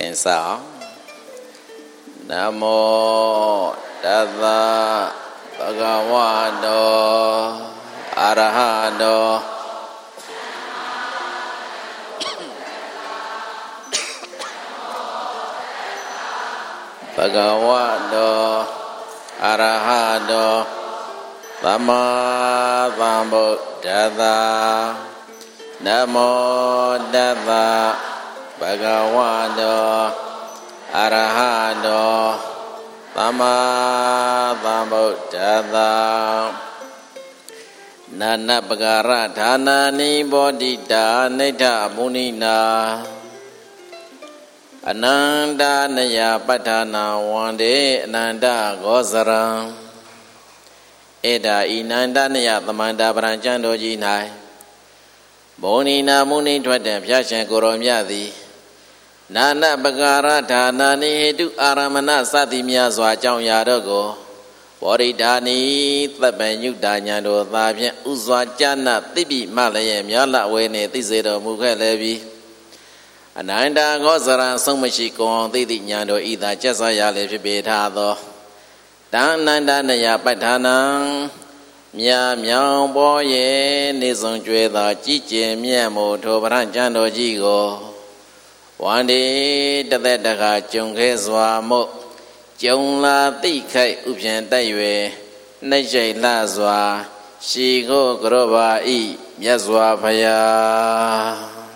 င်sao Nam mô Tassa Bhagavato Arahato Bhagavato Arahato Samma Sambuddhassa Nam mô Tassa Bhagavato Arahato Samma Sambuddhassa Nana Bhagara Dhanani Bodhita Nita Munina Ananda Naya Patana Wande Ananda Gosara Eda Inanda Naya Tamanda Branchando Jinai Bonina Muni Twate Pyashan Koromyadi Nana Bhagara Dhanani Hedu Aramana Satimya Swachang Yadogo Bodhidani Tapanyudanyado Thabyan Uzwachana Tibi Malaya Myala Wene Tisedo Mukhalevi Ananda Gosara Somashikon Titi Nyando Ida Chasaya Lepibetado Dananda Naya Patana Mya Myao Boye Nison Jueda Chiche Myamo Tobranchando Jigo One day Tadaka Chunghe Swamo Chungla Tikai Upjan Taiwe Najay Lazwa Shigo Groba I Yazwa Paya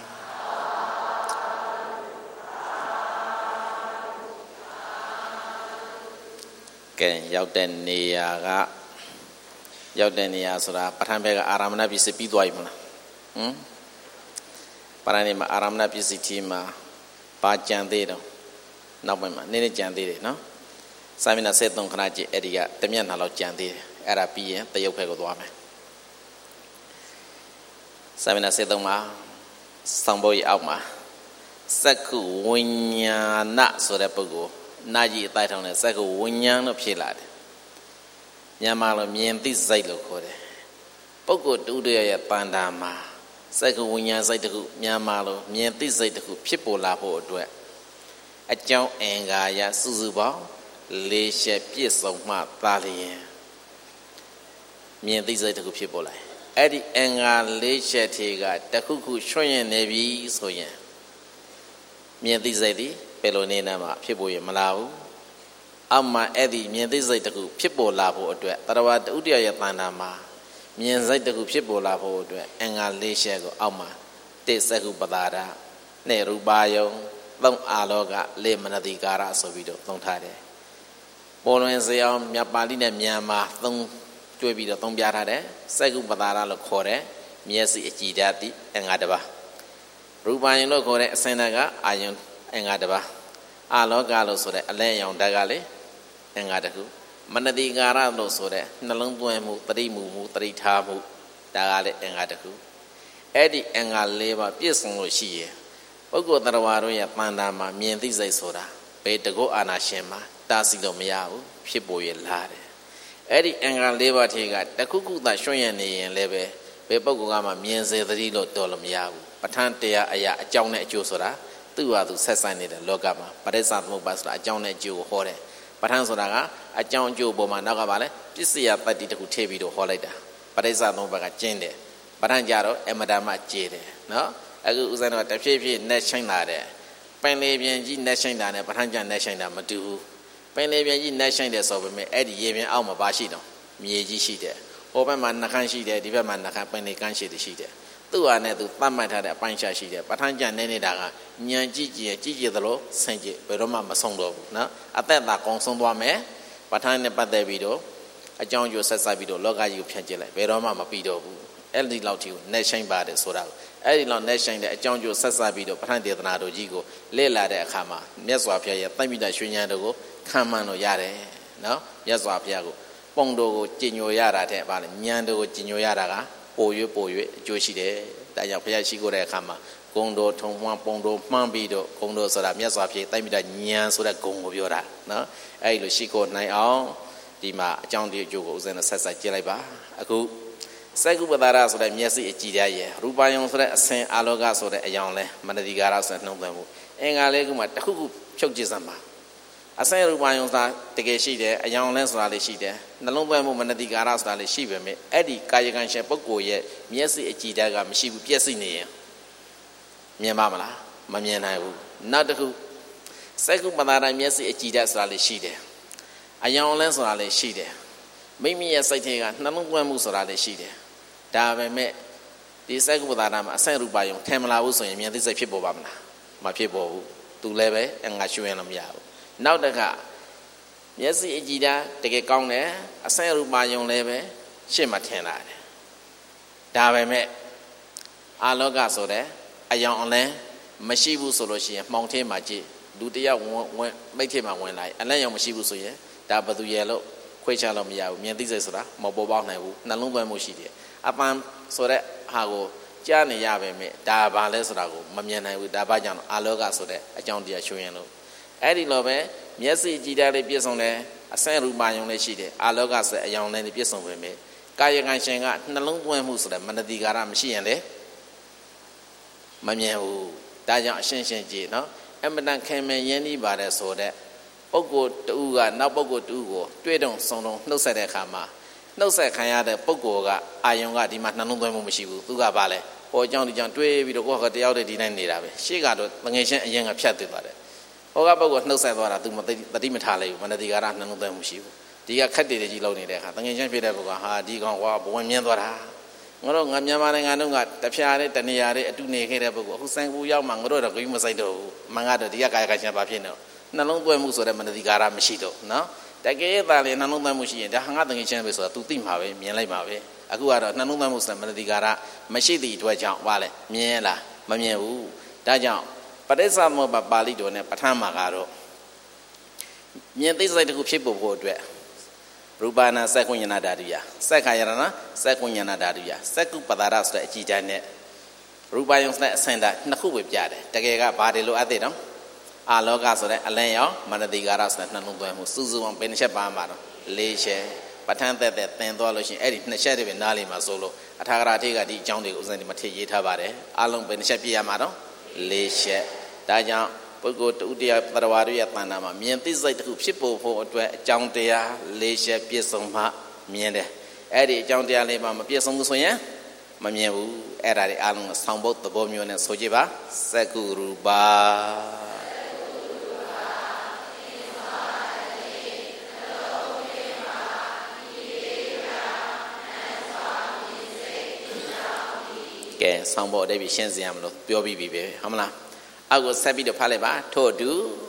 Ken Yaudenia Yaudenia Sura Patambega Aramana Bisipi Dwaimana Paranima Aramana Bisitima Pachandero Nabama Nene Jandere no Samina Seton Kanaji Edia Temian Halo Jandere Arabia the Yopego Dwame Samina Setoma Samboy Alma Saku Winya Nat Sorepogo Naji Titan Saku Winyan of Shilad Yamalo Mienti Zailo Kore Pogo Dudia Pandama Saku Winya Zaitaku Yamalo Mienti Zaitaku Pipo Lapo Dwe A Jow Angaya Suzuba Lesha Piece of Ma Talian Mienti Zaitaku Pipola Eddie Anga Lesha Tiga Takuku Shoyan Nevi Soyan Mienti Zadi Pelonina Pipo Malau Amma Eddie Mienti Zaitaku Pipo Lapo Dwe Tarawat Udia Pandama Mien Zaitaku Pipo Lapo Dwe Anga Lesha Go Amma Tesaku Badara Nerubayo Long Aloga Le Manadigara Sovido Long Tade Bolonzeo Miapalina Miama Long Jobido Tom Biarade Sagu Badara Locore Miesi Echidati and Adaba Rubayan Locore Senaga Ayon and Adaba Alogalo Sore Aleon Dagale and Adaku Manadigara no Sore Nalunguemu 3 Mumu 3 Tamu Dagale and Adaku Eddie and Aleva Pierson Lucia Ogo Tarawaroya Pandama Mienti Zaisora Petago Anashema Tasilo Miao Pipoye Lade Eddie Angal Leva Tiga Takuku that Shoyani and Lebe Pepogama Mienze the Rilo Dolomyao Patantea Aya Jone Josora Tua to Sasani the Logama Padesa Mobasla Jone Jew Hore Patansoraga a John Joe Boma Nagavale Pisia Pati to Tevido Holida Padesa Novaga Jende Patanjaro and Madama Jede no Agu Uzano at the Pipi Nation Lade Penlavian G Nation Dana Patanja Nation Matu Penlavian G Nation de Sobe Eddie Yavian Alma Bashido Mieji Shide Open Man Nakan Shide Development Nakan Penikan Shide Shide Tuane to Pamata Pancha Shide Patanja Nene Daga Nyan Gigi Gigi the Lo Sanji Beroma Masondo na at that Consombe Patane Padevido a John Joseph Sabido Loga you Piangela Beroma Mapido Eldi Lautu Nation Bade Sora Eddie Long Nation the John Joseph Sabido Patande Nado Jigo Lela de Kama Meswapia Tamida Shunyandogo Kamano Yare no Yaswapiago Pondo Gino Yara Tebal Nyando Gino Yaraga Poyo Joshi de Dayapiachigo de Kama Gondo Tomwa Pondo Mambido Gondo Sora Meswapia Tamida Nyan Soda Gongo Yora no Elo Shiko Nai Ao Dima John de Jogos and a Sasa Jeleba Aku Sagu Badara so that Messi Echidia, Rubayon so that Saint Aloga so that a young Manadigaras and no them. Engaleguma Taku ဖြုတ်ကြည့်စမ်းပါအစင်ရူပယုံစာတကယ်ရှိတယ်အယောင်လဲဆိုတာလေးရှိတယ်နှလုံးသွင်းမှုမနတိကာရဆိုတာလေးရှိပေမဲ့အဲ့ဒီကာယကံရှင်ပုဂ္ဂိုလ်ရဲ့မျက်စိအကြည့်ဓာတ်ကမရှိဘူးပြည့်စုံနေရင်မြင်ပါမလားမမြင်နိုင်ဘူးနောက်တစ်ခုစက္ကုပ္ပတာမျက်စိအကြည့်ဓာတ်ဆိုတာလေးရှိတယ်အယောင်လဲဆိုတာလေးရှိတယ်မိမိရဲ့စိတ်ထဲကနှလုံးသွင်းမှုဆိုတာလေးရှိတယ်ဒါပေမဲ့ဒီစက္ကုပ္ပတာမှာအစင်ရူပယုံထင်မလာဘူးဆိုရင်မြင်သိစိတ်ဖြစ်ပေါ်ပါမလားမဖြစ်ပေါ်ဘူးသူလည်းပဲငါရွှင်လို့မရဘူးနောက်တစ်ခါမျက်စိအကြည့်ဓာတ်တကယ်ကောင်းတယ်အစင်ရူပယုံလည်းပဲရှေ့မှာထင်လာတယ်ဒါပေမဲ့အာလောကဆိုတဲ့အယောင်အလင်းမရှိဘူးဆိုလို့ရှိရင်မှောင်ထဲမှာကြည့်လူတယောက်ဝင်မိတ်ထဲမှာဝင်လာအလင်းရောင်မရှိဘူးဆိုရင်ဒါဘယ်သူရဲ့လို့ခွဲခြားလို့မရဘူးမြင်သိစိတ်ဆိုတာမပေါ်ပေါက်နိုင်ဘူးနှလုံးသွင်းမှုရှိတယ်အပန်းဆိုတဲ့ဟာကိုကြားနေရပါမယ်ဒါဘာလဲဆိုတာကိုမမြင်နိုင်ဘူးဒါဘာကြောင့်အာလောကဆိုတဲ့အကြောင်းတရားရှုရင်လို့အဲ့ဒီလိုပဲမျက်စိကြည်ဓာတ်လေးပြည့်စုံတယ်အစင်ရူပယုံလေးရှိတယ်အာလောကဆိုတဲ့အယောင်လေးပြည့်စုံပေမဲ့ကာယကံရှင်ကနှလုံးသွင်းမှုဆိုတဲ့မနတိကာရမရှိရင်လေမမြင်ဘူးဒါကြောင့်အရှင်းရှင်းကြည့်နော်အမတန်ခင်မင်းရင်းနှီးပါတယ်ဆိုတဲ့ပုဂ္ဂိုလ်တူကနောက်ပုဂ္ဂိုလ်တူကိုတွေ့တုံဆုံတုံနှုတ်ဆက်တဲ့အခါမှာနှုတ်ဆက်ခံရတဲ့ပုဂ္ဂိုလ်ကအာယုံကဒီမှာနှလုံးသွင်းမှုမရှိဘူးသူကဘာလဲဟောအကြောင်းဒီကြောင့်တွေးပြီးတော့ကိုယ့်ဟာတယောက်တည်းဒီတိုင်းနေတာပဲရှေ့ကတော့ငွေချင်းအရင်ကဖြတ်သွင်းသွားတယ်ဟောကပုဂ္ဂိုလ်နှုတ်ဆက်သွားတာသူမတိမထားလိုက်ဘူးမနတိကာရနှလုံးသွင်းမှုရှိဘူးဒီကခက်တည်တည်ကြီးလုံးနေတဲ့အခါငွေချင်းဖြစ်တဲ့ပုဂ္ဂိုလ်ဟာဒီကောင်ကဘဝင်မြင်းသွားတာငါတို့မြန်မာနိုင်ငံတုန်းကတဖြားတဲ့တနေရာတဲ့အတူနေခဲ့တဲ့ပုဂ္ဂိုလ်အခုစံကူရောက်မှငါတို့တော့ဂိမ်းမဆိုင်တော့ဘူးမန်ကတော့ဒီကကာယကရှင်ဘာဖြစ်နေတော့နှလုံးသွင်းမှုဆိုတဲ့မနတိကာရမရှိတော့နော်တကယ်သားလေနှလုံးသွင်းမှုရှိရင်ဒါငါတငယ်ချင်းပဲဆိုတာ तू သိမှာပဲမြင်လိုက်မှာပဲအခုကတော့နှလုံးသွင်းမှုဆိုတဲ့မနတိကာရမရှိသည့်အတွက်ကြောင့်ဘာလဲမြင်လားမမြင်ဘူးဒါကြောင့်ပရိစ္ဆမောပပါဠိတော်နဲ့ပဋ္ဌာန်းမှာကတော့မြင်သိစိတ်တစ်ခုဖြစ်ဖို့အတွက်ရူပနာစက္ကုဉ္ဏဓာတုယစက္ခာယရဏစက္ကုဉ္ဏဓာတုယစက္ကုပ္ပတာရဆိုတဲ့အကြည့်တိုင်းနဲ့ရူပယုံနဲ့အစင်ဓာတ်နှစ်ခုပဲပြတယ်တကယ်ကဘာတွေလိုအပ်သေးတော့အာလောကဆိုတဲ့အလင်းရောမနတိကာရဆိုတဲ့နှလုံးသွင်းမှုစုစုပေါင်းဘယ်နှချက်ပါမှာတော့၄ချက်ပဋ္ဌာန်းသက်သင်သွားလို့ရှိရင်အဲ့ဒီနှစ်ချက်တွေပဲနားလည်မှာဆိုလို့အထာဂရအထိကဒီအကြောင်းတွေကိုဥစဉ်ဒီမှာထည့်ရေးထားပါတယ်အလုံးဘယ်နှချက်ပြရမှာတော့၄ချက်ဒါကြောင့်ပုဂ္ဂိုလ်တူတရားပရဝါရရဲ့တဏ္ဍာမှာမြင်သိစိတ်တစ်ခုဖြစ်ပေါ်ဖို့အတွက်အကြောင်းတရား၄ချက်ပြည့်စုံမှမြင်တယ်အဲ့ဒီအကြောင်းတရားလေးမှမပြည့်စုံဘူးဆိုရင်မမြင်ဘူးအဲ့ဒါတွေအလုံးဆောင်းဖို့သဘောမျိုးနဲ့ဆိုကြပါစက္ကုရူပါကဲဆောင်းဖို့အတိတ်ပြရှင်းစရာမလို့ပြောပြီးပြီပဲဟုတ်မလားအောက်ကိုဆက်ပြီးတော့ဖတ်လိုက်ပါထို့အတူ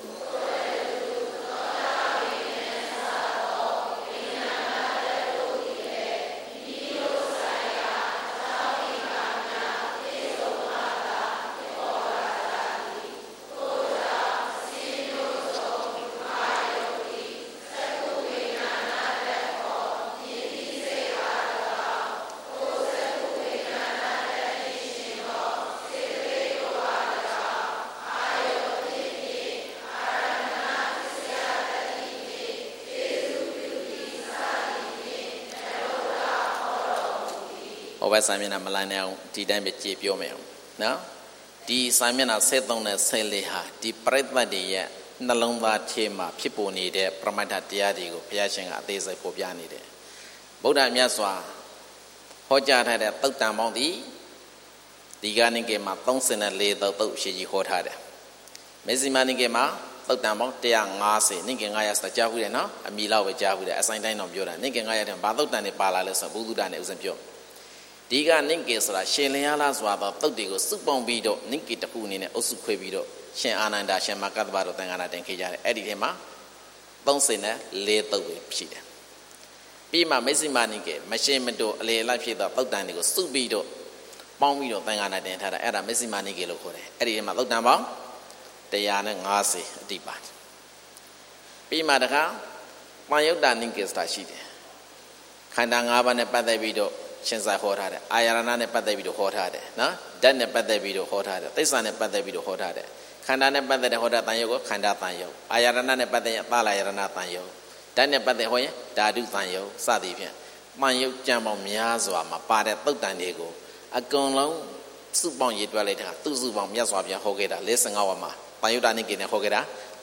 ဟောဘက်စာမျက်နှာမလိုက်နိုင်အောင်ဒီတိုင်းပဲကြည့်ပြောမယ်အောင်နော်ဒီစာမျက်နှာ73နဲ့74ဟာဒီပရိသတ်တွေရဲ့နှလုံးသားထဲမှာဖြစ်ပေါ်နေတဲ့ပရမတ္ထတရားတွေကိုဘုရားရှင်ကအသေးစိတ်ဖော်ပြနေတယ်ဗုဒ္ဓမြတ်စွာဟောကြားထားတဲ့သုတ်တံပေါင်းဒီကနိကေမှာ34သုတ်ရှိကြီးဟောထားတယ်မေဇိမာနိကေမှာသုတ်တံပေါင်း150နိကေ900ဆိုတာကြားဘူးတယ်နော်အမီလောက်ပဲကြားဘူးတယ်အဆိုင်တိုင်းတော့ပြောတာနိကေ900တဲ့ဘာသုတ်တံတွေပါလာလဲဆိုဘုဒ္ဓတံတွေဥစဉ်ပြောဒီကနိကေဆိုတာရှင်လျာလားစွာသောသုတ်တွေကိုစုပေါင်းပြီးတော့နိကေတစ်ခုအနေနဲ့အုပ်စုခွဲပြီးတော့ရှင်အာနန္ဒာရှင်မကတ္တဗတို့သံဃာနာတင်ခဲ့ကြတယ်အဲ့ဒီထဲမှာ34သုတ်ပဲရှိတယ်ပြီးမှမေဇိမာနိကေမရှင်မတို့အလေအလိုက်ဖြစ်သောသုတ်တံတွေကိုစုပြီးတော့ပေါင်းပြီးတော့သံဃာနာတင်ထားတာအဲ့ဒါမေဇိမာနိကေလို့ခေါ်တယ်အဲ့ဒီထဲမှာသုတ်တံပေါင်း150အတိပါပြီးမှတခါပန်ယုတ်တာနိကေဆိုတာရှိတယ်ခန္ဓာ၅ပါးနဲ့ပတ်သက်ပြီးတော့ရှင်စာဟောထားတယ်အာယရဏနဲ့ပတ်သက်ပြီးတော့ဟောထားတယ်နော်ဓာတ်နဲ့ပတ်သက်ပြီးတော့ဟောထားတယ်သိစ္စာနဲ့ပတ်သက်ပြီးတော့ဟောထားတယ်ခန္ဓာနဲ့ပတ်သက်တဲ့ဟောတာတန်ယုတ်ကိုခန္ဓာတန်ယုတ်အာယရဏနဲ့ပတ်သက်ရင်သာလယရဏတန်ယုတ်ဓာတ်နဲ့ပတ်သက်ဟောရင်ဓာတုတန်ယုတ်စသည်ဖြင့်ပန်ယုတ်ကြံပေါင်းများစွာမှာပါတဲ့သုတ်တန်တွေကိုအကုန်လုံးစုပေါင်းရေးတွက်လိုက်တာသူစုပေါင်းမြတ်စွာဘုရားဟောခဲ့တာ55ဝါမှာပန်ယုတ်တာနိကေနဲ့ဟောခဲ့တာ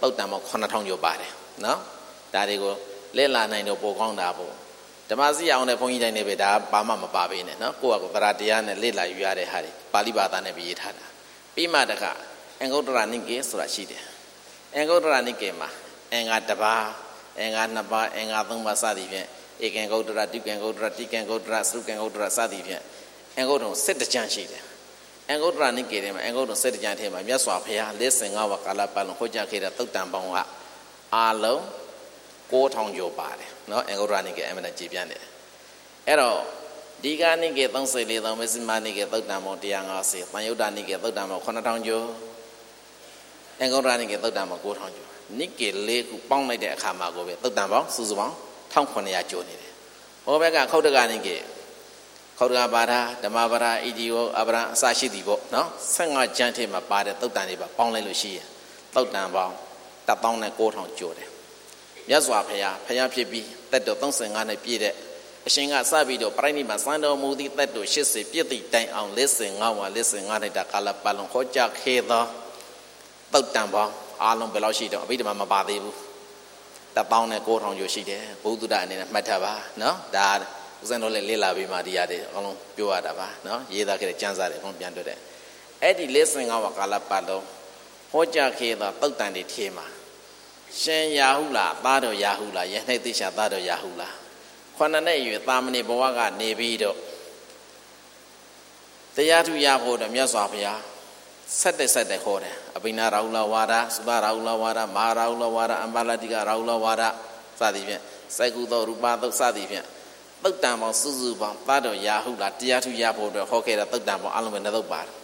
သုတ်တံပေါင်း9000ကျော်ပါတယ်နော်ဒါတွေကိုလက်လာနိုင်တော့ပိုကောင်းတာပေါ့ဓမ္မစီအောင်တဲ့ဘုန်းကြီးတိုင်းနေပဲဒါဘာမှမပါပေးနဲ့နော်ကိုယ့်ကသရတရားနဲ့လက်လာယူရတဲ့ဟာတွေပါဠိဘာသာနဲ့ရေးထားတာပြီးမှတခါအင်္ဂုတ္တရနိကေဆိုတာရှိတယ်အင်္ဂုတ္တရနိကေမှာအင်္ဂါတစ်ပါးအင်္ဂါနှစ်ပါးအင်္ဂါသုံးပါးစသည်ဖြင့်ဧကံဂုတ္တရတိကံဂုတ္တရတိကံဂုတ္တရသုကံဂုတ္တရစသည်ဖြင့်အင်္ဂုတ္တရ7ကျမ်းရှိတယ်အင်္ဂုတ္တရနိကေထဲမှာအင်္ဂုတ္တရ7ကျမ်းထဲမှာမြတ်စွာဘုရား45ဝါကာလပတ်လုံးဟောကြားခဲ့တဲ့သုတ်တံပေါင်းကအာလုံး9000ကျော်ပါတယ်နော်အင်္ဂုတ္တရနိကေအမှန်တကြည်ပြန့်တယ်အဲ့တော့ဒီကနိကေ34သောမဇ္ဈိမနိကေသုတ်တံပေါင်း150သံယုတ်တနိကေသုတ်တံပေါင်း9000ကျော်အင်္ဂုတ္တရနိကေသုတ်တံပေါင်း9000ကျော်နိကေ4ခုပေါင်းလိုက်တဲ့အခါမှာကိုပဲသုတ်တံပေါင်းစုစုပေါင်း1900ကျော်နေတယ်ဟောဘက်ကခောတ္တကနိကေခောတ္တကဘာသာဓမ္မဘာသာဣတိယောအပရံအစရှိသည်ပေါ့နော်15ကျမ်းထဲမှာပါတဲ့သုတ်တံတွေပါပေါင်းလိုက်လို့ရှိရင်သုတ်တံပေါင်း19000ကျော်တယ်မြတ်စွာဘုရားဖြစ်ပြီးသက်တော်35နှစ်ပြည့်တဲ့အရှင်ကစပြီးတော့ပြိဋိဘံစံတော်မူသည့်သက်တော်80ပြည့်သည့်တိုင်အောင်55ဝါ55နှစ်တာကာလပတ်လုံးဟောကြားခဲ့သောသုတ်တံပေါင်းအားလုံးဘယ်လောက်ရှိတော့အဘိဓမ္မာမပါသေးဘူး19000ကျော်ရှိတယ်ဘုဒ္ဓအနေနဲ့မှတ်ထားပါနော်ဒါဦးဇင်းတို့လည်းလေ့လာပြီးမှဒီရတယ်အလုံးပြောရတာပါနော်ရေးသားခဲ့တဲ့ကျမ်းစာတွေအကုန်ပြန်တွေ့တယ်အဲ့ဒီ55ဝါကာလပတ်လုံးဟောကြားခဲ့သောသုတ်တံတွေထဲမှာရှင်ရာဟုလားသားတော်ရာဟုလားယဟန်သိရှာသားတော်ရာဟုလားခုနှစ်နှစ်အရွယ်သာမဏေဘဝကနေပြီးတော့တရားထုရဖို့တော့မြတ်စွာဘုရားဆက်တဲ့ဟောတယ်အဘိနာရာဟုလဝါဒသုဘရာဟုလဝါဒမဟာရာဟုလဝါဒအမ္ပါလတိကရာဟုလဝါဒစသည်ဖြင့်စိုက်ကုသောရူပသုတ်စသည်ဖြင့်သုတ်တံပေါင်းစုစုပေါင်းသားတော်ရာဟုလားတရားထုရဖို့အတွက်ဟောခဲ့တဲ့သုတ်တံပေါင်းအလုံးပဲ2သုတ်ပါတယ်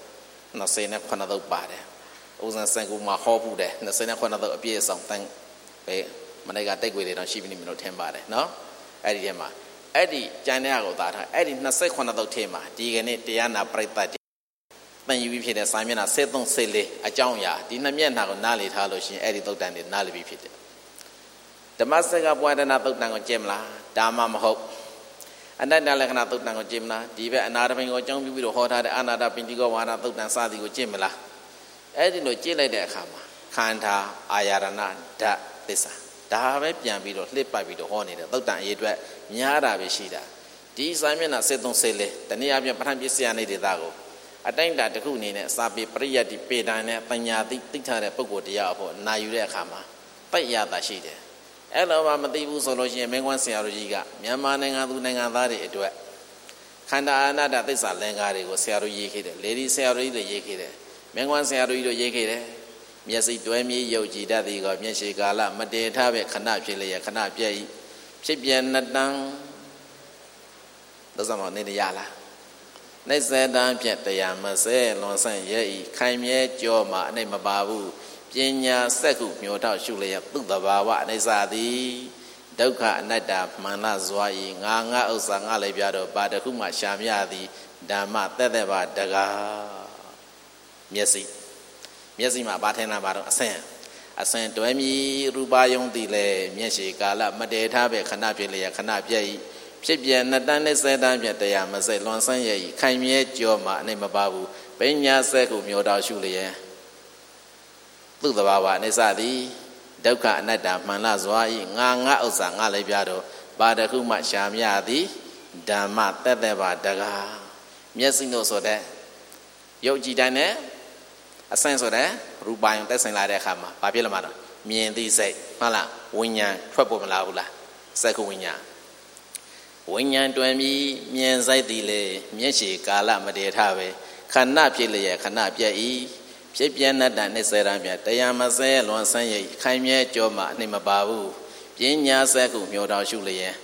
29သုတ်ပါတယ်ဥဇန်စံကူမှာဟောဖို့တယ်29သုတ်အပြည့်အစုံတန်ပဲမနေ့ကတိတ်ွေတွေတော့ရှိပြီမလို့ထင်ပါတယ်နော်အဲ့ဒီထဲမှာအဲ့ဒီကျန်တဲ့ဟာကိုသာထားအဲ့ဒီ29သုတ်ထဲမှာဒီကနေ့တရားနာပရိသတ်တန်ယူပြီးဖြစ်တဲ့စာမျက်နှာ73အကြောင်းအရာဒီနှစ်မျက်နှာကိုနားလေထားလို့ရှိရင်အဲ့ဒီသုတ်တန်တွေနားလေပြီးဖြစ်တယ်ဓမ္မစကပွားဒနာသုတ်တန်ကိုကြည့်မလားဒါမှမဟုတ်အနတ္တလက္ခဏာသုတ်တန်ကိုကြည့်မလားဒီဘက်အနာတပိန်ကိုအကြောင်းပြုပြီးတော့ဟောထားတဲ့အာနာတပိန်တိကောဝါဒသုတ်တန်စသည်ကိုကြည့်မလားအဲ့ဒီလိုကြည့်လိုက်တဲ့အခါမှာခန္ဓာအာယရဏဓာတ်သစ္စာဒါပဲပြန်ပြီးတော့လှစ်ပတ်ပြီးတော့ဟောနေတဲ့သုတ်တန်အရေးအတွက်များတာပဲရှိတာဒီစာမျက်နှာ73တနည်းအားဖြင့်ပဋ္ဌာန်းပစ္စယနေဒေသကိုအတိုင်းတာတစ်ခုအနေနဲ့စာပေပရိယတ်တိပေတံနဲ့ပညာသိထားတဲ့ပုဂ္ဂိုလ်တရားအဖို့နာယူတဲ့အခါမှာပိတ်ရတာရှိတယ်အဲ့လိုမှမသိဘူးဆိုလို့ရှိရင်မင်းကွန်းဆရာတို့ကြီးကမြန်မာနိုင်ငံသူနိုင်ငံသားတွေအတွက်ခန္ဓာအနတ္တသစ္စာလင်္ကာတွေကိုဆရာတို့ရေးခဲ့တယ်လေဒီဆရာတို့ကြီးတွေရေးခဲ့တယ်မင်းကွန်းဆရာတို့ကြီးတို့ရေးခဲ့တယ်မျက်စိတွဲမြေယုတ်ကြည်တတ်သည်ကမျက်ရှိကာလမတည်ထားပဲခဏဖြစ်လျက်ခဏပြည့်ဤဖြစ်ပြန်နှစ်တန်းသစ္စာမနေရလားနှိစ္စတန်းဖြင့်တရားမစဲလွန်ဆန့်ရဲ့ဤခိုင်မြဲကြောမှာအနှိမ့်မပါဘူးပညာစက်ခုမျောထောက်ရှုလျက်သူ့တဘာဝအနိစ္စသည်ဒုက္ခအနတ္တမှန်လားစွာဤငါဥစ္စာငါလည်းပြတော့ဘာတခုမှရှာမြသည်ဓမ္မသက်ပါတကားမျက်စိမှာဘာထင်တာပါတော့အစင်တွဲမြည်ရူပယုံသည်လေမျက်ရှိကာလမတည်ထားပဲခဏဖြစ်လျက်ခဏပြည့်ဤဖြစ်ပြန်နှစ်တန်းနဲ့10တန်းဖြင့်တရားမစဲလွန်ဆန်းရဲ့ဤခိုင်မြဲကြောမှာအနှိမ့်မပါဘူးပညာစက်ကိုမျောတော်ရှုလျက်သူ့တဘာဝအနိစ္စသည်ဒုက္ခအနတ္တမှန်လားစွာဤငါဥစ္စာငါလည်းပြတော့ဘာတခုမှရှာမြသည်ဓမ္မသက်ပါတကားမျက်စိတို့ဆိုတဲ့ယုတ်ကြည်တိုင်းနဲ့အစင်ဆိုတဲ့ရူပယုံသက်ဆိုင်လာတဲ့အခါမှာဘာဖြစ်လာမှာတော့မြင်သိစိတ်ဟုတ်လားဝိညာဉ်ထွက်ပေါ်မလာဘူးလားစက္ခုဝိညာဉ်တွင်ပြီးမြင်စိတ်သည်လေမျက်ရှိကာလမတည်ထားပဲခဏဖြစ်လျက်ခဏပြည့်ဤဖြစ်ပြနတ္တနဲ့စေရံပြတရားမစဲလွန်ဆန်းရိပ်ခိုင်မြဲကြောမှာအနှိမ့်မပါဘူးပညာစက်ခုမျောတော်ရှုလျက်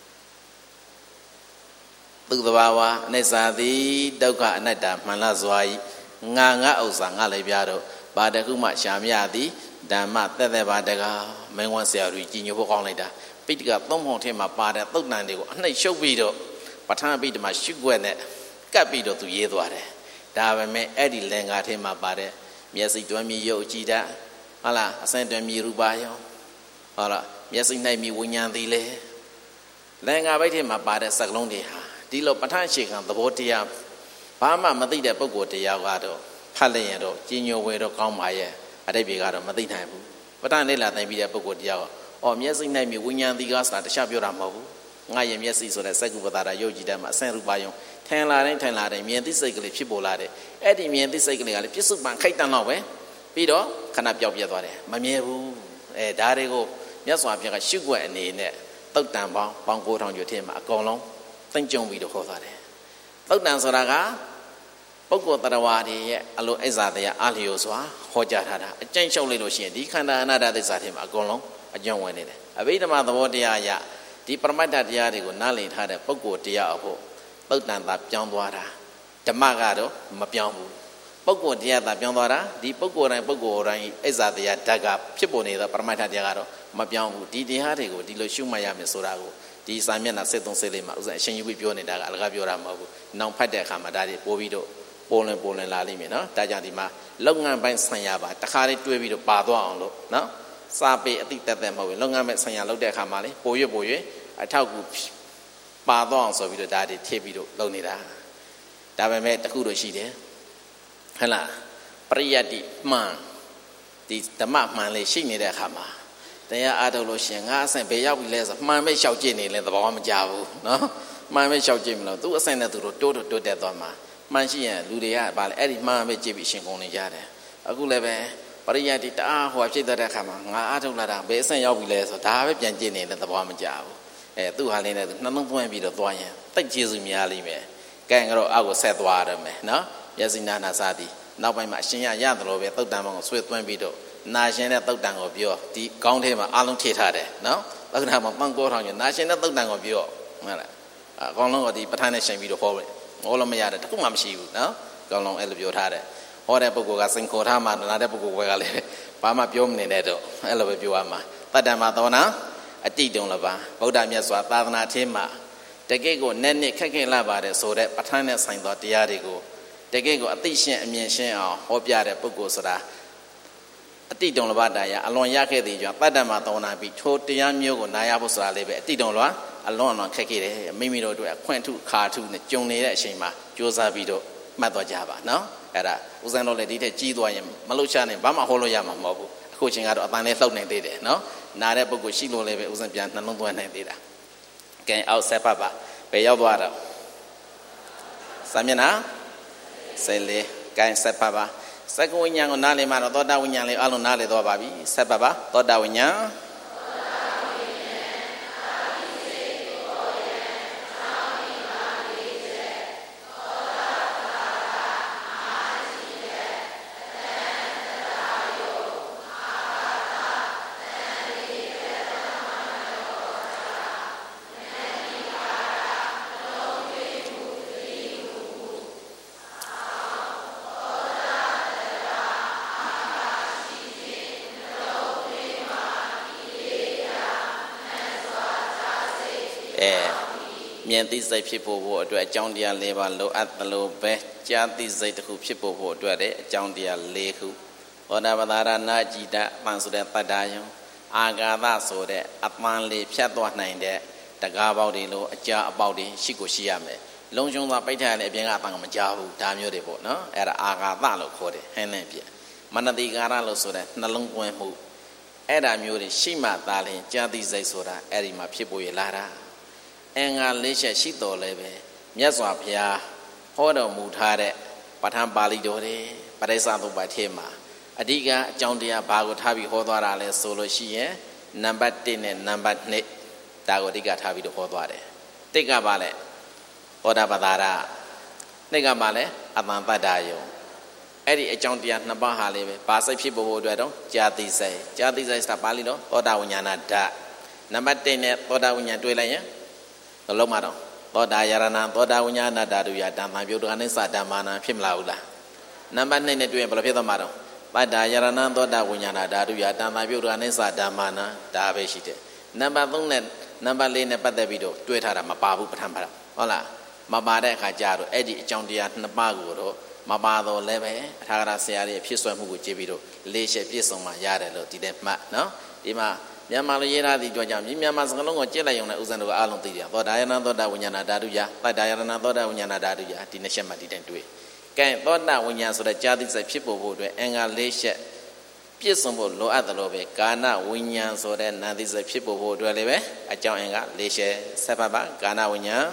သူတဘာဝအနိစ္စသည်ဒုက္ခအနတ္တမှန်လားစွာဤငါဥစ္စာငါလည်းပြတော့ဘာတခုမှရှာမြသည်ဓမ္မသက်ပါတကားမင်းဝန်းဆရာကြီးကြီးညိုဖို့ကောင်းလိုက်တာပိဋကသုံးပုံထဲမှာပါတဲ့သုတ်တန်တွေကိုအနှိမ့်ရှုပ်ပြီးတော့ပဋ္ဌာန်းပိဋကမှာရှုွက်နဲ့ကပ်ပြီးတော့သူရေးသွားတယ်ဒါပေမဲ့အဲ့ဒီလင်္ကာထဲမှာပါတဲ့မျက်စိတွမ်းမြည်ရုပ်ကြည်တတ်ဟုတ်လားအစင်တွမ်းမြည်ရူပါယုံဟုတ်လားမျက်စိ၌မြည်ဝိညာဉ်သည်လေလင်္ကာဘိတ်ထဲမှာပါတဲ့စကလုံးတွေဟာဒီလိုပဋ္ဌာန်းအခြေခံသဘောတရားဘာမှမသိတဲ့ပုဂ္ဂိုလ်တရားကတော့ဖတ်လိုက်ရင်တော့ကြီးညိုဝဲတော့ကောင်းပါရဲ့အတိတ်ပြေကတော့မသိနိုင်ဘူးဘဋ္ဌာန်းလေးလာတိုင်းပြီးတဲ့ပုဂ္ဂိုလ်တရားကိုမျက်စိနိုင်မြဝိညာဉ်သီကားဆိုတာတခြားပြောတာမဟုတ်ဘူးငါရဲ့မျက်စိဆိုတဲ့စက္ကုပ္ပတာယုတ်ကြည်တဲ့မှာအစင်ရူပါယုံထင်လာတိုင်းမြင်သိစိတ်ကလေးဖြစ်ပေါ်လာတယ်အဲ့ဒီမြင်သိစိတ်ကလေးကလည်းပြစ္ဆုတ်ပံခိုက်တန်တော့ပဲပြီးတော့ခဏပျောက်ပြတ်သွားတယ်မမြဲဘူးဒါတွေကိုမြတ်စွာဘုရားကရှုွက်အနေနဲ့သုတ်တန်ပေါင်း9000ကျော်ထဲမှာအကုန်လုံးသိမ့်ကြုံပြီးတော့ဟောသွားတယ်သုတ်တန်ဆိုတာကပုဂ္ဂိုလ်တရားဝါတွေရဲ့အလိုအိဇာတရားအလျော်စွာဟောကြားထားတာအကျဉ်းချုပ်လိုက်လို့ရှိရင်ဒီခန္ဓာအနတ္တသစ္စာထဲမှာအကုန်လုံးအကျုံးဝင်နေတယ်အဘိဓမ္မာသဘောတရားအရဒီပရမတ္ထတရားတွေကိုနားလည်ထားတဲ့ပုဂ္ဂိုလ်တရားအဖို့သုတ်တန်သာပြောင်းသွားတာဓမ္မကတော့မပြောင်းဘူးပုဂ္ဂိုလ်တရားသာပြောင်းသွားတာဒီပုဂ္ဂိုလ်တိုင်းအိဇာတရားဓာတ်ကဖြစ်ပေါ်နေတဲ့ပရမတ္ထတရားကတော့မပြောင်းဘူးဒီတရားတွေကိုဒီလိုရှုမှတ်ရမယ်ဆိုတာကိုဒီစာမျက်နှာ73ဆေးလေးမှာဥစ္စာအရှင်ယူပြီးပြောနေတာကအလကားပြောတာမဟုတ်ဘူးနောင်ဖတ်တဲ့အခါမှာဒါတွေပို့ပြီးတော့ပေါ်လင်လာလိမ့်မယ်နော်ဒါကြောင့်ဒီမှာလုပ်ငန်းပိုင်းဆိုင်ရာပါတခါလေးတွဲပြီးတော့ပါသွားအောင်လို့နော်စာပေအတိတက်မဟုတ်ဘူးလုပ်ငန်းပိုင်းဆိုင်ရာလုပ်တဲ့အခါမှာလေပို့ရွအထောက်ကူပါသွားအောင်ဆိုပြီးတော့ဒါတွေထည့်ပြီးတော့လုပ်နေတာဒါပေမဲ့တခုတော့ရှိတယ်ဟဲ့လားပရိယတ္တိမှန်ဒီဓမ္မမှန်လေးရှိနေတဲ့အခါမှာတရားအားထုတ်လို့ရှင်ငါအဆင့်ဘယ်ရောက်ပြီလဲဆိုမှန်မဲ့လျှောက်ကြည့်နေလဲသဘောမကျဘူးနော်မှန်မဲ့လျှောက်ကြည့်မလို့သူအဆင့်နဲ့သူတို့တိုးတက်သွားမှာမှန်ရှိရင်လူတွေကဗာလေအဲ့ဒီမှန်မဲ့ကြည့်ပြီးရှင်ကုန်နေကြတယ်အခုလည်းပဲပရိယတ္တိတအားဟိုဖြစ်တဲ့အခါမှာငါအားထုတ်လာတာဘယ်အဆင့်ရောက်ပြီလဲဆိုဒါပဲပြန်ကြည့်နေလဲသဘောမကျဘူးသူ့ဟာလေးနဲ့သူနှလုံးသွင်းပြီးတော့သွားရင်တိတ်ကျေစုများလိမ့်မယ်ကဲကတော့အောက်ကိုဆက်သွားရမယ်နော်ယဇိနာနာစသည်နောက်ပိုင်းမှာအရှင်ရတယ်လို့ပဲသုတ်တန်ဘောင်ကိုဆွဲသွင်းပြီးတော့နာရှင်တဲ့သုတ်တန်ကိုပြောဒီကောင်းထဲမှာအလုံးထည့်ထားတယ်နော်သုတ်တန်မှာ9000ကျော်နာရှင်တဲ့သုတ်တန်ကိုပြောဟုတ်လားအကောင်လုံးကဒီပဋ္ဌာန်းနဲ့ရှင်ပြီးတော့ဟောတယ်ဟောလို့မရတယ်တခုမှမရှိဘူးနော်အကောင်လုံးအဲ့လိုပြောထားတယ်ဟောတဲ့ပုဂ္ဂိုလ်ကစင်ခေါ်ထားမှလာတဲ့ပုဂ္ဂိုလ်ကလည်းဘာမှပြောမနေတဲ့တော့အဲ့လိုပဲပြောရမှာတတ္တမသောနာအတိတုံလပါဗုဒ္ဓမြတ်စွာသာသနာထင်းမှာတကယ့်ကိုနဲ့ခက်လာပါတယ်ဆိုတဲ့ပဋ္ဌာန်းနဲ့ဆိုင်သောတရားတွေကိုတကယ့်ကိုအသိရှင်းအမြင်ရှင်းအောင်ဟောပြတဲ့ပုဂ္ဂိုလ်ဆိုတာအတိတုံလပါတရားအလွန်ရခဲ့တဲ့ကြောင့်တတ္တမသောနာပြီးထိုတရားမျိုးကိုနားရဖို့ဆိုတာလေးပဲအတိတုံလပါအလွန်ခက်ခဲ့တယ်မိမိတို့အတွက်အခွင့်ထုခါထုနဲ့ကြုံနေတဲ့အချိန်မှာကြိုးစားပြီးတော့မှတ်သွားကြပါနော်အဲ့ဒါဦးဇင်းတို့လည်းဒီထက်ကြီးသွားရင်မလှုပ်ရှားနိုင်ဘာမှဟောလို့ရမှာမဟုတ်ဘူးအခုချိန်ကတော့အတန်လေးလှုပ်နေသေးတယ်နော်နားတဲ့ပုဂ္ဂိုလ်ရှိလို့လည်းပဲဦးဇင်းပြန်နှလုံးသွင်းနိုင်သေးတာကဲအောက်ဆက်ပါဘယ်ရောက်သွားတော့စာမျက်နှာ14ကဲဆက်ပါစက္ကဝိညာဉ်ကိုနားလည်မှတော့သောတာဝိညာဉ်လေးအလုံးနားလည်သွားပါပြီဆက်ပါသောတာဝိညာဉ်မြင်သိစိတ်ဖြစ်ဖို့အတွက်အကြောင်းတရား၄ပါးလိုအပ်သလိုပဲကြားသိစိတ်တစ်ခုဖြစ်ဖို့အတွက်လည်းအကြောင်းတရား၄ခုသောတာပတ္တရနာจิตပန်ဆိုတဲ့တတ္တယုံအာဂါသဆိုတဲ့အပန်းလေးဖြတ်သွားနိုင်တဲ့တကားပေါက်တွေလိုအကြာအပေါက်တွေရှိကိုရှိရမယ်လုံချုံစွာပိတ်ထားတဲ့အပြင်ကအပန်းကမကြားဘူးဒါမျိုးတွေပေါ့နော်အဲ့ဒါအာဂါသလို့ခေါ်တယ်ဟင်းနဲ့ပြမနတိကာရလို့ဆိုတဲ့နှလုံးသွင်းမှုအဲ့ဒါမျိုးတွေရှိမှသာလျှင်ကြားသိစိတ်ဆိုတာအဲ့ဒီမှာဖြစ်ပေါ်ရလာတာအင်္ဂါ၄ချက်ရှိတော်လဲပဲမြတ်စွာဘုရားဟောတော်မူထားတဲ့ပဋ္ဌာန်းပါဠိတော်တွေပရိစ္ဆသုပ္ပထဲမှာအဓိကအကြောင်းတရားဘာကိုထားပြီးဟောသွားတာလဲဆိုလို့ရှိရင်နံပါတ်1နဲ့နံပါတ်2ဒါကိုအဓိကထားပြီးတော့ဟောသွားတယ်တိတ်ကပါလဲသောတာပတ္တရာနှိတ်ကပါလဲအတန်တတ္တယုံအဲ့ဒီအကြောင်းတရားနှစ်ပါးဟာလေးပဲဘာစိတ်ဖြစ်ဖို့အတွက်တော့ကြာတိစိတ်ဆိုတာပါဠိတော်သောတာဝိညာဏဓာတ်နံပါတ်1နဲ့သောတာဝိညာဉ်တွေ့လိုက်ရင်ဘယ်လုံးမှာတော့သောတာယရဏသောတာဝိညာဏဓာတုယဓမ္မပြုတ်တနိစ္စဓမ္မာနဖြစ်မလားဘူးလားနံပါတ်2နဲ့တွေ့ရင်ဘယ်လိုဖြစ်သွားမှာတော့ပတ္တာယရဏသောတာဝိညာဏဓာတုယဓမ္မပြုတ်တနိစ္စဓမ္မာနဒါပဲရှိတယ်နံပါတ်3နဲ့နံပါတ်4နဲ့ပတ်သက်ပြီးတော့တွေ့ထားတာမပါဘူးပဋ္ဌာန်းပါလားဟုတ်လားမပါတဲ့အခါကျတော့အဲ့ဒီအကြောင်းတရားနှစ်ပါးကိုတော့မပါတော့လည်းပဲအထာဂရဆရာရဲ့ဖြစ်ဆွဲမှုကိုကြည့်ပြီးတော့လေးချက်ပြည့်စုံမှရတယ်လို့ဒီတဲ့မှတ်နော်ဒီမှာမြန်မာလိုရေးထားသည့်အတွက်ကြောင့်မြန်မာစကားလုံးကိုကြည့်လိုက်ရုံနဲ့ဥစ္စာတို့အားလုံးသိတယ်သောတာယရဏသောတာဝိညာဏဓာတုယပတ္တာယရဏသောတာဝိညာဏဓာတုယဒီနှစ်ချက်မှဒီတဲ့တွေ့ကဲသောတာဝိညာဉ်ဆိုတဲ့ကြာတိစိတ်ဖြစ်ပေါ်ဖို့အတွက်အင်္ဂါ၄ချက်ပြည့်စုံဖို့လိုအပ်တယ်လို့ပဲကာဏဝိညာဉ်ဆိုတဲ့နံသိစိတ်ဖြစ်ဖို့အတွက်လည်းပဲအကြောင်းအင်္ဂါ၄ချက်ဆက်ဖတ်ပါကာဏဝိညာဉ်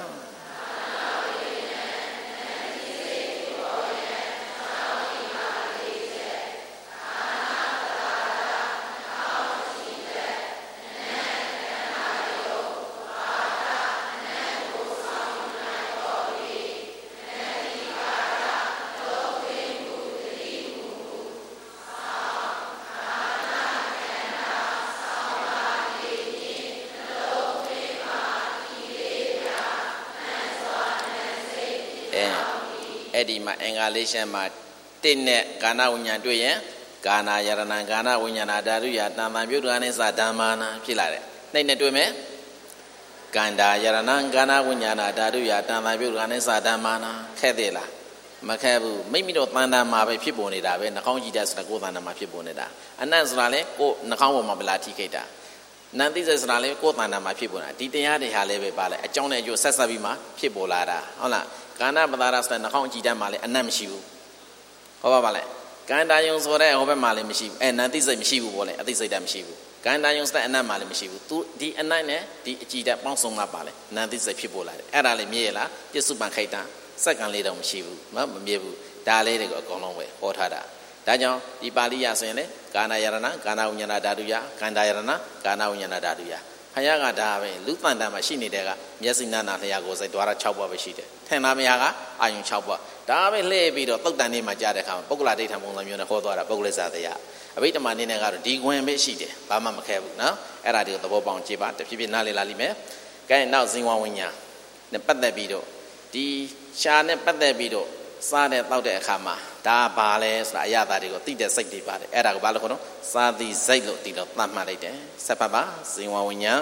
အဲ့ဒီမှာအင်္ဂါလေးချက်မှာတစ်နဲ့ကာဏဝိညာဉ်တွေ့ရင်ကာဏယရဏံကာဏဝိညာဏဓာတုယတမ္ပံပြုတ်ကနေစဓမ္မာနာဖြစ်လာတယ်နှိမ့်နဲ့တွေ့မယ်ကန္တာယရဏံကာဏဝိညာဏဓာတုယတမ္ပံပြုတ်ကနေစဓမ္မာနာခက်သေးလားမခက်ဘူးမိမိတို့တန်တာမှာပဲဖြစ်ပေါ်နေတာပဲနှာခေါင်းကြည့်တဲ့ဆိုတာကိုယ်တန်တာမှာဖြစ်ပေါ်နေတာအနတ်ဆိုတာလေကိုယ်နှာခေါင်းပေါ်မှာဗလာထိခိတာနန္တိစိတ်ဆိုတာလေကိုယ်တန်တာမှာဖြစ်ပေါ်နေတာဒီတရားတွေဟာလည်းပဲပါလေအကြောင်းနဲ့အကျိုးဆက်ဆက်ပြီးမှဖြစ်ပေါ်လာတာဟုတ်လားကာဏပဒါရဆိုတဲ့နှာခေါင်းကြည့်တတ်မှလည်းအနတ်မရှိဘူးဟောပါလေကန္တာယုံဆိုတဲ့ဟောဘက်မှာလည်းမရှိဘူးနန္တိစိတ်မရှိဘူးပေါ့လေအသိစိတ်တမရှိဘူးကန္တာယုံဆိုတဲ့အနတ်မှာလည်းမရှိဘူးသူဒီအနတ်နဲ့ဒီအကြည့်တတ်ပေါင်းစုံမှပါလေနန္တိစိတ်ဖြစ်ပေါ်လာတယ်အဲ့ဒါလေးမြည်ရလားပြစ္စုပန်ခိတ္တစက္ကန့်လေးတော့မရှိဘူးမမြည်ဘူးဒါလေးတွေကိုအကုန်လုံးပဲဟောထားတာဒါကြောင့်ဒီပါဠိရဆိုရင်လေကာဏယရဏကာဏဝိညာဏဓာတုယကန္တာယရဏကာဏဝိညာဏဓာတုယဖယားကဒါပဲလူတန်တန်မှာရှိနေတဲ့ကမျက်စိနာနာလျှာကိုယ်စိတ်ဒွါရ6ပွားပဲရှိတယ်ထင်သားမယားကအာယုံ6ပွားဒါပဲလှည့်ပြီးတော့သုတ်တန်လေးမှာကြားတဲ့အခါမှာပုဂ္ဂလဒိဋ္ဌံပုံစံမျိုးနဲ့ဟောသွားတာပုဂ္ဂလိစတရားအဘိဓမ္မာနေနဲ့ကတော့ဒီခွင်ပဲရှိတယ်ဘာမှမခဲဘူးနော်အဲ့ဒါတွေကိုသဘောပေါက်ကြည့်ပါတဖြည်းဖြည်းနားလည်လာလိမ့်မယ်ကဲနောက်ဇင်ဝဝိညာဉ်နဲ့ပတ်သက်ပြီးတော့ဒီရှားနဲ့ပတ်သက်ပြီးတော့စားတဲ့တောက်တဲ့အခါမှာဒါဘာလဲဆိုတာအရသာတွေကိုသိတဲ့စိတ်တွေပါတယ်အဲ့ဒါကိုဘာလို့ခေါ်တော့စာတိစိတ်လို့ဒီတော့သတ်မှတ်လိုက်တယ်ဆက်ပါပါဇင်ဝဝိညာဉ်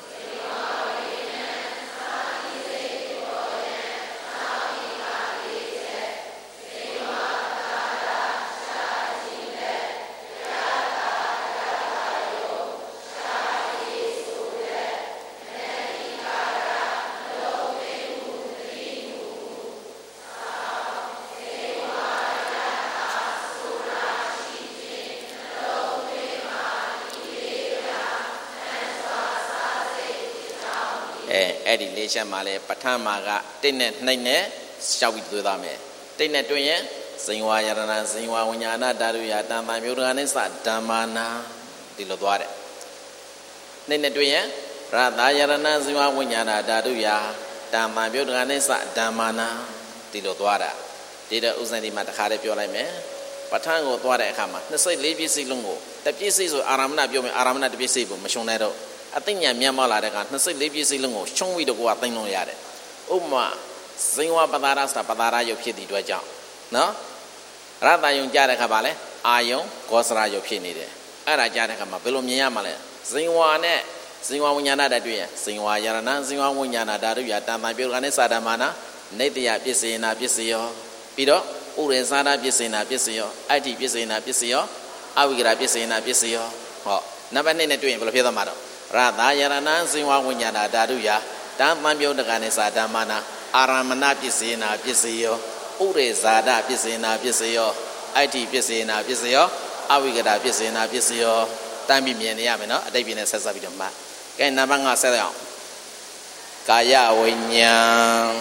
အဲ့ဒီလေးချက်မှာလဲပဋ္ဌာန်းမှာကတိတ်နဲ့နှိမ့်နဲ့ရှောက်ပြီးသွေးသားမယ်တိတ်နဲ့တွင်ရင်ဇင်ဝါယရဏဇင်ဝါဝိညာဏဓာတုယတမ္ပံမြုဒ္ဒဂနိစ္စဓမ္မာနာဒီလိုသွားတယ်နှိမ့်နဲ့တွင်ရင်ရတယရဏဇင်ဝါဝိညာဏဓာတုယတမ္ပံမြုဒ္ဒဂနိစ္စဓမ္မာနာဒီလိုသွားတာဒီတော့ဥစ္စာဒီမှာတစ်ခါလေးပြောလိုက်မယ်ပဋ္ဌာန်းကိုသွားတဲ့အခါမှာ24ပြည့်စုံလုံးကိုတစ်ပြည့်စုံဆိုအာရမဏပြောမယ်အာရမဏတစ်ပြည့်စုံကိုမရှုံနဲ့တော့အသိဉာဏ်မြတ်မလာတဲ့က24ပြည့်စုံလုံးကိုရှုံးပြီးတော့ကိုယ်ကသိမ့်လို့ရတယ်ဥပမာဇင်ဝပဒါရဆိုတာပဒါရယုတ်ဖြစ်တဲ့အတွက်ကြောင့်နော်ရတယုံကြတဲ့ခါပါလဲအာယုံဂောစရယုတ်ဖြစ်နေတယ်အဲ့ဒါကြတဲ့ခါမှာဘယ်လိုမြင်ရမှာလဲဇင်ဝနဲ့ဇင်ဝဝိညာဏဓာတ်တွေ့ရင်ဇင်ဝယရဏဇင်ဝဝိညာဏဓာတုယတမ္ပံပြုတ်ကနေစာဓမ္မနာနေတ္တယပစ္စေနာပစ္စယောပြီးတော့ဥရေသာဒပစ္စေနာပစ္စယောအဋ္ဌိပစ္စေနာပစ္စယောအဝိကရပစ္စေနာပစ္စယောဟောနံပါတ်2နဲ့တွေ့ရင်ဘယ်လိုဖြစ်သွားမှာတော့ရတယရဏဇင်ဝဝိညာဏဓာတုယတမ္ပံပြုတ်ကနေစာဓမ္မနာအာရမဏပစ္စေနာပစ္စယောဥရေသာဒပစ္စေနာပစ္စယောအဋ္ဌိပစ္စေနာပစ္စယောအဝိကရပစ္စေနာပစ္စယောတမ်းပြီးမြင်နေရမယ်နော်အတိတ်ပြင်းနဲ့ဆက်ဆက်ပြီးတော့မှကဲနံပါတ်5ဆက်ရအောင်ကာယဝိညာဉ်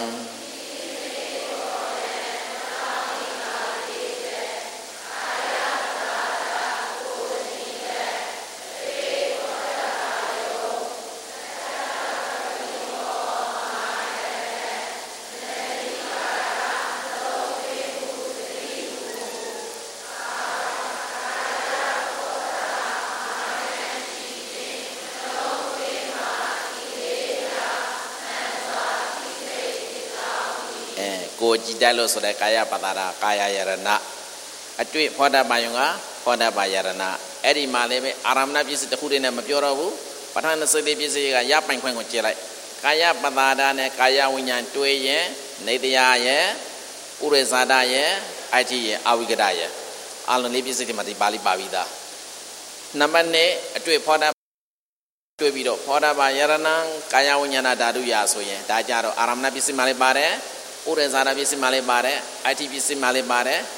ကိုကြည်တတ်လို့ဆိုတဲ့ကာယပတာရကာယယရဏအတွေ့ဖောတပါယုံကဖောတပါယရဏအဲ့ဒီမှာလည်းပဲအာရမဏပစ္စည်းတစ်ခုတည်းနဲ့မပြောတော့ဘူးပဋ္ဌာန်း24ပစ္စည်းကရပိုင်ခွင့်ကိုကြည့်လိုက်ကာယပတာရနဲ့ကာယဝိညာဉ်တွေ့ရင်နေတယရဲ့ဥရေဇာတရဲ့အဋ္ဌိရဲ့အဝိကတရဲ့အလုံးလေးပစ္စည်းတွေမှာဒီပါဠိပါပြီးသားနံပါတ်1အတွေ့ဖောတတွေ့ပြီးတော့ဖောတပါယရဏကာယဝိညာဏဓာတုယဆိုရင်ဒါကြတော့အာရမဏပစ္စည်းမှာလည်းပါတယ်ဥရေဇာတပစ္စည်းမှလည်းပါတယ်အဋ္ဌိပစ္စည်းမှလည်းပါတယ်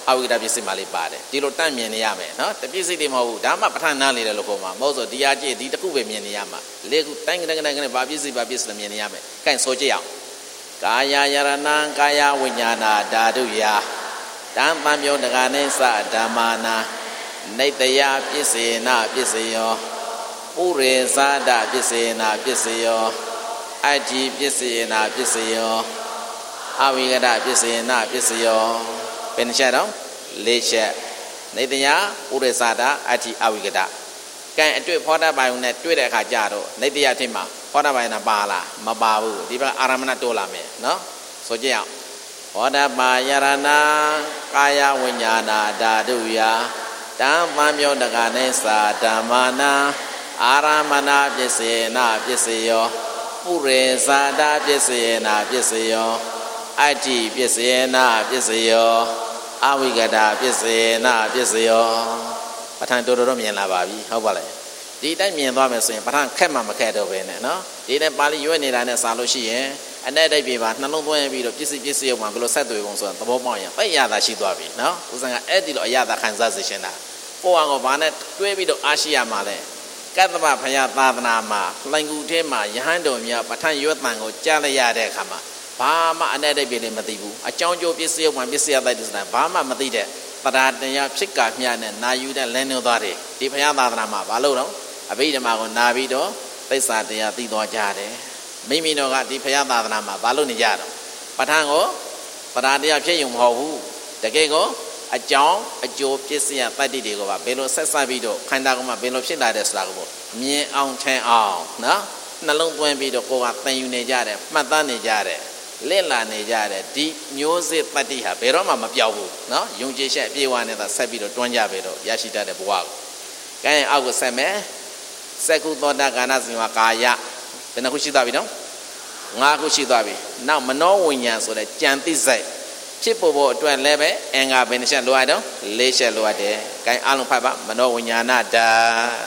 အဝိကတပစ္စည်းမှလေးပါတယ်ဒီလိုတန့်မြင်နေရမယ်နော်တပစ္စည်းတွေမဟုတ်ဘူးဒါမှပဋ္ဌာန်းနားလေတယ်လို့ခေါ်မှာမဟုတ်ဆိုဒီအားကြည့်ဒီတစ်ခုပဲမြင်နေရမှာလေခုတိုင်းကနေဘာပစ္စည်းလည်းမြင်နေရမယ်ကဲဆိုကြည့်အောင်ကာယယရဏံကာယဝိညာဏဓာတုယတံပံပြောတကာနိသဓမ္မာနာနိတ္တယပစ္စေနပစ္စယောဥရေဇာတပစ္စေနပစ္စယောအတ္တိပစ္စေနပစ္စယောအဝိကတပစ္စေနပစ္စယောဘယ်နှချက်တော့၄ချက်နိတ္တယဥရေဇာတအတ္တိအဝိကတကဲအတွေ့ဖောတာပိုင်နဲ့တွေ့တဲ့အခါကြတော့နိတ္တယထိမှာဖောတာပိုင်နဲ့ပါလားမပါဘူးဒီဘက်အာရမဏတိုးလာမယ်နော်ဆိုကြည့်အောင်ဟောတာပါယရဏကာယဝိညာဏဓာတုယတံပံပြောတကာနိသဓမ္မာနာအာရမဏပစ္စေနပစ္စယောပုရေဇာတပစ္စေနပစ္စယောအတ္တိပစ္စေနပစ္စယောအဝိကတပစ္စေနပစ္စယောပဋ္ဌာန်းတော်တော်မြင်လာပါပြီဟုတ်ပါလားဒီတိုင်းမြင်သွားမယ်ဆိုရင်ပဋ္ဌာန်းခက်မှမခက်တော့ပဲနဲ့နော်ဒီနဲ့ပါဠိရွက်နေတာနဲ့စာလို့ရှိရင်အနဲ့တိတ်ပြေပါနှလုံးသွင်းပြီးတော့ပစ္စည်းရောက်မှဘယ်လိုဆက်သွယ်ပုံဆိုတော့သဘောပေါက်ရင်ပိတ်ရတာရှိသွားပြီနော်ဦးဇင်ကအဲ့ဒီလိုအရသာခံစားစေရှင်တာကိုယ့်ဟာကိုဘာနဲ့တွဲပြီးတော့အားရှိရမှာလဲကတ္တမဘုရားသာသနာမှာလှိုင်ကူထဲမှာယဟန်တော်များပဋ္ဌာန်းရွက်တန်ကိုကြားလိုက်ရတဲ့အခါမှာဘာမှအနဲ့တိတ်ပြေလည်းမသိဘူးအကြောင်းကျိုးပစ္စည်းရောက်မှပစ္စည်းရတဲ့စတဲ့ဘာမှမသိတဲ့တရားတရားဖြစ်ကာမျှနဲ့နာယူတဲ့လမ်းညွှန်သွားတယ်ဒီဘုရားသာသနာမှာဘာလို့တော့အဘိဓမ္မာကိုနာပြီးတော့သိစ္စာတရားသိသွားကြတယ်မိမိတို့ကဒီဘုရားသာသနာမှာဘာလို့နေကြတော့ပဋ္ဌာန်းကိုတရားတရားဖြစ်ရုံမဟုတ်ဘူးတကယ်ကိုအကြောင်းအကျိုးပစ္စည်းရတတ္တိတွေကိုပါဘယ်လိုဆက်ဆက်ပြီးတော့ခန္ဓာကိုယ်မှာဘယ်လိုဖြစ်လာတဲ့ဆိုတာကိုမြင်အောင်ထင်အောင်နော်နှလုံးသွင်းပြီးတော့ကိုယ်ကသင်ယူနေကြတယ်မှတ်သားနေကြတယ်လက်လာနေကြတယ်ဒီမျိုးစစ်တတ္တိဟာဘယ်တော့မှမပြောက်ဘူးနော်ယုံကြည်ချက်အပြည့်အဝနဲ့သာဆက်ပြီးတော့တွန်းကြပဲတော့ရရှိတတ်တဲ့ဘဝကိုကဲအောက်ကိုဆက်မယ်စက္ကုသောတာကာဏဇင်ဝကာယဘယ်နှခုရှိသွားပြီနော်၅ခုရှိသွားပြီနောက်မနောဝိညာဉ်ဆိုတဲ့ကြံသိစိတ်ဖြစ်ဖို့အတွက်လည်းပဲအင်္ဂါဘယ်နှချက်လိုရတော့၄ချက်လိုရတယ်ကဲအားလုံးဖတ်ပါမနောဝိညာဏဓာ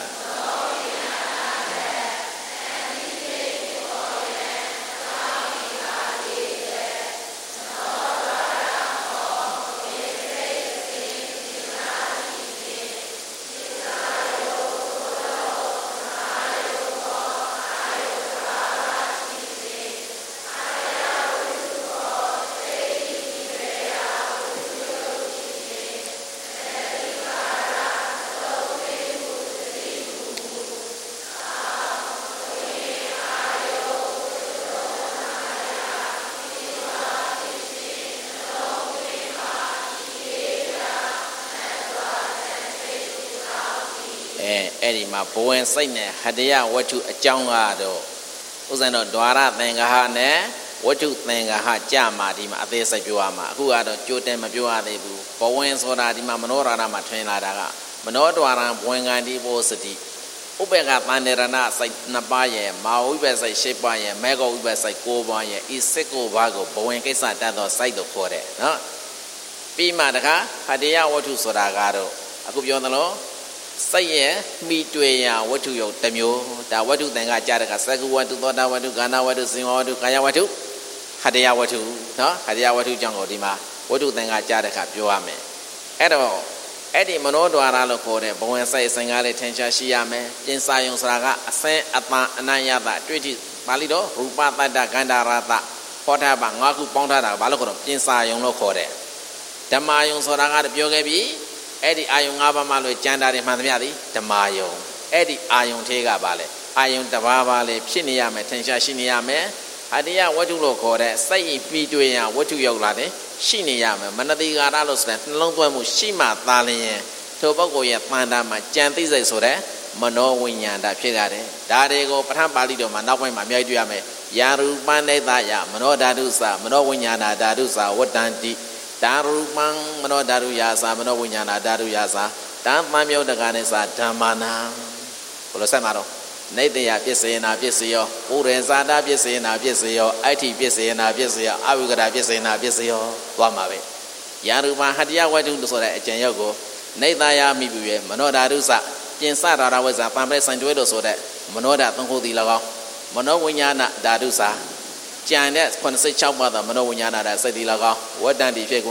အဲ့ဒီမှာဘဝင်စိတ်နဲ့ဟတယဝတ္ထုအကြောင်းကတော့ဥစ္စာတော့ဒွါရသင်္ဃဟနဲ့ဝတ္ထုသင်္ဃဟကြမှာဒီမှာအသေးစိတ်ပြောရမှာအခုကတော့ကြိုတင်မပြောရသေးဘူးဘဝင်ဆိုတာဒီမှာမနောရဏမှာထွင်လာတာကမနောဒွါရဘဝင်ကံဒီဘောစတိဥပေက္ခသန္တေရဏစိတ်2ပါးရဲ့မာဝိပ္ပစိတ်10ပါးရဲ့မေဃဝိပ္ပစိတ်9ပါးရဲ့ဤ19ပါးကိုဘဝင်ကိစ္စတတ်သောစိတ်တို့ခေါ်တယ်နော်ပြီးမှတခါဟတယဝတ္ထုဆိုတာကတော့အခုပြောသလိုစိတ်ရဲ့မိတွေ့ရဝတ္ထုယုတ်တစ်မျိုးဒါဝတ္ထုသင်္ကကြားတဲ့ကသက္ကဝတ္ထုသောတာဝတ္ထုကာဏဝတ္ထုဇင်ဝတ္ထုကာယဝတ္ထုဟတယဝတ္ထုနော်ဟတယဝတ္ထုကြောင့်ကိုဒီမှာဝတ္ထုသင်္ကကြားတဲ့ကပြောရမယ်အဲ့တော့အဲ့ဒီမနောဒွါရလို့ခေါ်တဲ့ဘဝင်စိတ်အစဉ်ကားလေးထင်ရှားရှိရမယ်ပြင်စာယုံဆိုတာကအစင်အတန်အနယတအတွေ့အထိပါဠိတော်ရူပတတ္တကန္တာရတဟောထားပါ၅ခုပေါင်းထားတာဘာလို့ခေါ်တော့ပြင်စာယုံလို့ခေါ်တယ်ဓမ္မယုံဆိုတာကပြောခဲ့ပြီအဲ့ဒီအာယုံ၅ပါးမှလို့ကြံတာတွေမှန်သမျှသည်ဓမ္မယုံအဲ့ဒီအာယုံသေးကပါလေအာယုံတစ်ပါးပါလေဖြစ်နေရမယ်ထင်ရှားရှိနေရမယ်အတ္တယဝတ္ထုလို့ခေါ်တဲ့စိတ်ဤပြီးတွေ့ရဝတ္ထုရောက်လာတယ်ရှိနေရမယ်မနတိကာရလို့ဆိုတဲ့နှလုံးသွင်းမှုရှိမှသာလျင်ထိုပုဂ္ဂိုလ်ရဲ့တန်တာမှာကြံသိစိတ်ဆိုတဲ့မနောဝိညာဏဖြစ်ရတယ်ဒါတွေကိုပဋ္ဌာန်းပါဠိတော်မှာနောက်ပိုင်းမှာအများကြီးတွေ့ရမယ်ယာရူပန္နိတယမနောဓာတုသမနောဝိညာဏဓာတုသဝတ္တန္တိဒါရူပံမနောဓာတုယာသမနောဝိညာဏဓာတုယာသတံသံမြုတ်တကနိသဓမ္မနာဘယ်လိုဆက်မှာတော့နိတ္တယပစ္စေနာပစ္စယောဥရေဇာတာပစ္စေနာပစ္စယောအဋ္ဌိပစ္စေနာပစ္စယောအဝိကတပစ္စေနာပစ္စယောသွားမှာပဲယာရူပံဟတ္တယဝတ္ထုဆိုတဲ့အကျဉ်းရောက်ကိုနိတ္တယမိပြုရဲ့မနောဓာတုစပြင်စတာရဝဇ္ဇာပံပရိစံတွဲလို့ဆိုတဲ့မနောဓာသုံးခုတည်၎င်းမနောဝိညာဏဓာတုစာကြံတဲ့86ပါးသောမနောဝိညာဏဓာတ်စိတ်တည်၎င်းဝတ္တန္တိဖြစ်ကုန်၏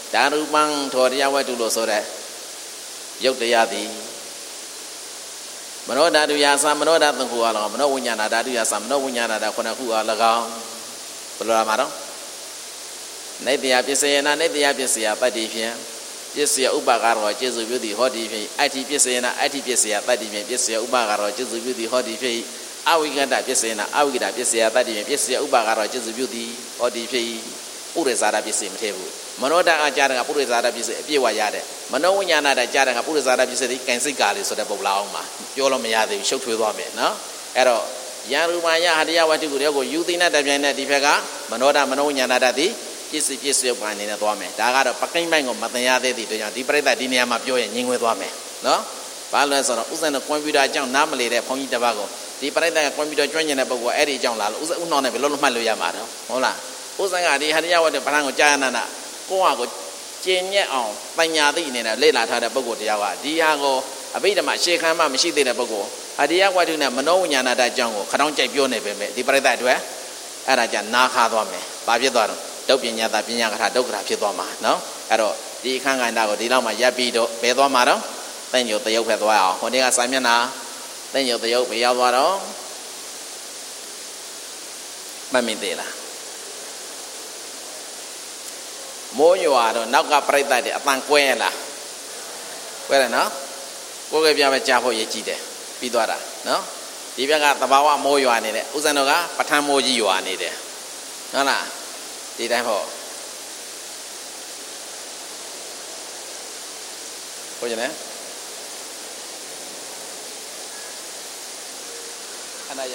ဒါရူပံထောတရားဝတ္ထုလို့ဆိုတဲ့ယုတ်တရားသည်မနောဓာတုယာသမနောဓာသုံးခုအား၎င်းမနောဝိညာဏဓာတုယာသမနောဝိညာဏဓာခုနှစ်ခုအား၎င်းဘယ်လိုလာမှာတော့နေတရားပစ္စယနာနေတရားပစ္စယတတ္တိဖြင့်ပစ္စယဥပကာရောကျေစုပြုသည်ဟောတိဖြင့်အဋ္ဌိပစ္စယနာအဋ္ဌိပစ္စယတတ္တိဖြင့်ပစ္စယဥပကာရောကျေစုပြုသည်ဟောတိဖြင့်အဝိကတပစ္စယနာအဝိကတပစ္စယတတ္တိဖြင့်ပစ္စယဥပကာရောကျေစုပြုသည်ဟောတိဖြင့်ပုရိသဇာတပစ္စည်းမထဲဘူးမနောဓာအကြတဲ့ကပုရိသဇာတပစ္စည်းအပြည့်ဝရတဲ့မနောဝိညာဏဓာကြတဲ့ကပုရိသဇာတပစ္စည်းဒီကံစိတ်ကာလေးဆိုတဲ့ပုံလာအောင်မှာပြောလို့မရသေးဘူးရှုပ်ထွေးသွားမယ်နော်အဲ့တော့ယံရူပယဟတရားဝတ္ထုကိုယူသိနဲ့တပြိုင်နဲ့ဒီဘက်ကမနောဓာမနောဝိညာဏဓာသည်ပစ္စည်းပစ္စယပန်နေနဲ့သွားမယ်ဒါကတော့ပကိမ့်ပိုင်းကိုမသိရသေးတဲ့တို့ကြောင့်ဒီပြိဿဒီနေရာမှာပြောရင်ညင်ငွေသွားမယ်နော်ဘာလို့လဲဆိုတော့ဥစ္စာနဲ့ကွန်ပျူတာအကြောင်းနားမလည်တဲ့ဘုန်းကြီးတစ်ပါးကိုဒီပြိဿကကွန်ပျူတာကျွမ်းကျင်တဲ့ပုဂ္ဂိုလ်အဲ့ဒီအကြောင်းလာလို့ဥစ္စာဥနှောင်းနဲ့ဘယ်လိုမှတ်လို့ရမှာတော့ဟုတ်လားဥစ္စာကဒီဟတရားဝတ္ထုပဋ္ဌာန်းကိုကြာရနာကိုယ့်ဟာကိုကျင့်ညက်အောင်ပညာသိအနေနဲ့လေ့လာထားတဲ့ပုဂ္ဂိုလ်တရားကဒီဟာကိုအဘိဓမ္မာရှေခံမှမရှိသေးတဲ့ပုဂ္ဂိုလ်ဟတရားဝတ္ထုနဲ့မနောဝိညာဏဓာတ်အကြောင်းကိုခတောင်းကြိုက်ပြောနေပေမဲ့ဒီပြိဿအတွက်အဲ့ဒါကြနာခါသွားမယ်။ဘာဖြစ်သွားတော့ဒုပညာတာပညာကထာဒုက္ခတာဖြစ်သွားမှာနော်။အဲ့တော့ဒီအခန်းကဏ္ဍကိုဒီလောက်မှရပ်ပြီးတော့ဘယ်သွားမှာတော့သင်္ညုတ်တယုတ်ဖက်သွားအောင်။ဟိုနေ့ကစာမျက်နှာသင်္ညုတ်တယုတ်ဘယ်ရောက်သွားတော့မမိသေးလားမိုးရွာတော့နောက်ကပြိဿတွေအပန်ကွဲလားကွဲတယ်နော်ကိုယ်ကပြပဲကြားဖို့ရည်ကြည့်တယ်ပြီးသွားတာနော်ဒီဘက်ကသဘာဝမိုးရွာနေတယ်ဥစ္စာတော်ကပဋ္ဌာန်းမိုးကြီးရွာနေတယ်ဟုတ်လားဒီတိုင်းဟောဟုတ်ရဲ့ခဏရ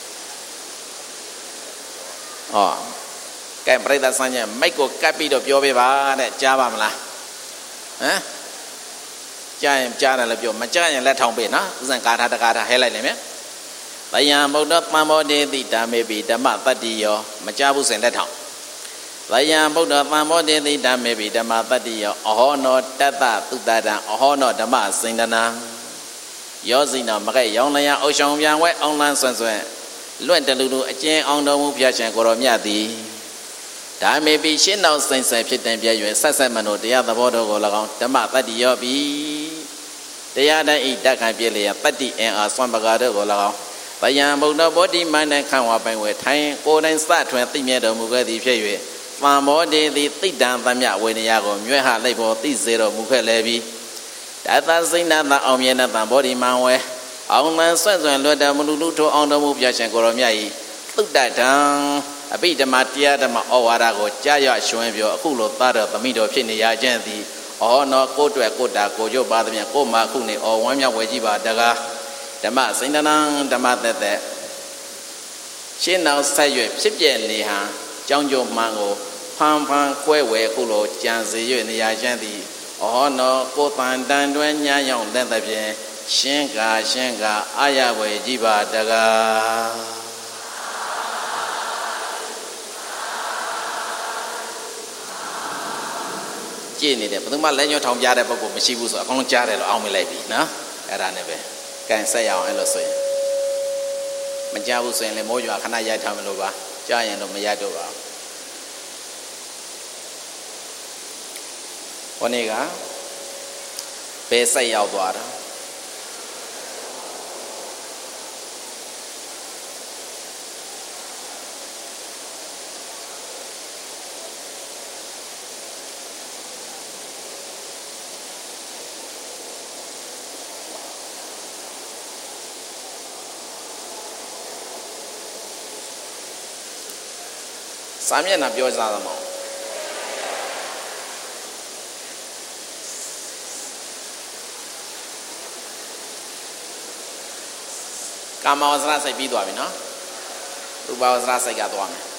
ဟောကဲပြိဿဆန်းကျင်မိုက်ကိုကပ်ပြီးတော့ပြောပေးပါတဲ့ကြားပါမလားဟမ်ကြားရင်ကြားတယ်လည်းပြောမကြားရင်လက်ထောင်ပေးနော်ဥစဉ်ကာထာတကာထာဟဲလိုက်နေမယ်တယံဗုဒ္ဓသံဘောတိတိဓမ္မေပိဓမ္မတတ္တိယောမကြားဘူးစဉ်လက်ထောင်တယံဗုဒ္ဓသံဘောတိတိဓမ္မေပိဓမ္မတတ္တိယောအဟောနောတတ္တသုတတံအဟောနောဓမ္မစိန္ဒနာယောဇိနောမကဲ့ရောင်လျာအုပ်ဆောင်ပြန်ဝဲအောင်လန်းဆွန့်ဆွန့်လွင့်တလူလူအကျဉ်းအောင်တော်မူဖျားရှင်ကိုရောမြတ်သည်ဓမ္မေပိရှင်းနောက်စိမ့်ဆိုင်ဖြစ်တဲ့ပြည့်ရွယ်ဆက်ဆက်မနိုတရားသဘောတော်ကို၎င်းဓမ္မတတ္တိယောပိတရားတိုင်းဤတက်ခံပြည့်လျက်တတ္တိအင်အားစွမ်းပကားတို့ကို၎င်းဗယံဗုဒ္ဓဘောဓိမန္တခံဝပိုင်ဝဲထိုင်ကိုယ်တိုင်စထွင်သိမြဲတော်မူခဲ့သည်ဖြစ်၍သံဘောဓိသည်သိတံသမျှဝေနယကိုမြွဲ့ဟလိုက်ပေါ်သိစေတော်မူခဲ့လေပြီတသစိဏသအောင်မြဲတဲ့သံဘောဓိမံဝဲအောင်လန်းဆွန့်ဆွန့်လွတ်တော်မူလူထိုအောင်တော်မူပြရှင်ကိုရောမြတ်၏သုတ္တတံအဘိဓမ္မာတရားဓမ္မဩဝါဒကိုကြားရရွှင်ပြောအခုလိုသားတော်သမီးတော်ဖြစ်နေရခြင်းသည်ဩနောကိုယ်တွေ့ကိုယ်တာကိုကျုပ်ပါသဖြင့်ကိုယ်မှာအခုနေဩဝမ်းမြောက်ဝယ်ကြည့်ပါတကားဓမ္မစိန္ဒနံဓမ္မသက်သက်ရှင်းနောက်ဆက်၍ဖြစ်ပြနေဟံကြောင်းကျုံမှန်ကိုဖန်ဖန်ခွဲဝဲအခုလိုကြံစေ၍နေရခြင်းသည်ဩနောကိုယ်တန်တန်တွဲညာရောက်တဲ့သဖြင့်ရှင်းကာအာရဝယ်ကြည့်ပါတကားကြည့်နေတယ်ဘယ်သူမှလက်ညှိုးထောင်ပြတဲ့ပုဂ္ဂိုလ်မရှိဘူးဆိုအကုန်လုံးကြားတယ်လို့အောင်းမိလိုက်ပြီနော်အဲ့ဒါနဲ့ပဲကန်ဆက်ရအောင်အဲ့လိုဆိုရင်မကြားဘူးဆိုရင်လည်းမိုးရွာခဏရိုက်ထားမလို့ပါကြားရင်တော့မရိုက်တော့ပါဘူးခေါနေ့ကဘယ်ဆက်ရောက်သွားတာစာမျက်နှာပြောစားသမောကာမဝဇ္ဇရစိတ်ပြီးသွားပြီနော်ရူပဝဇ္ဇရစိတ်ကသွားမယ်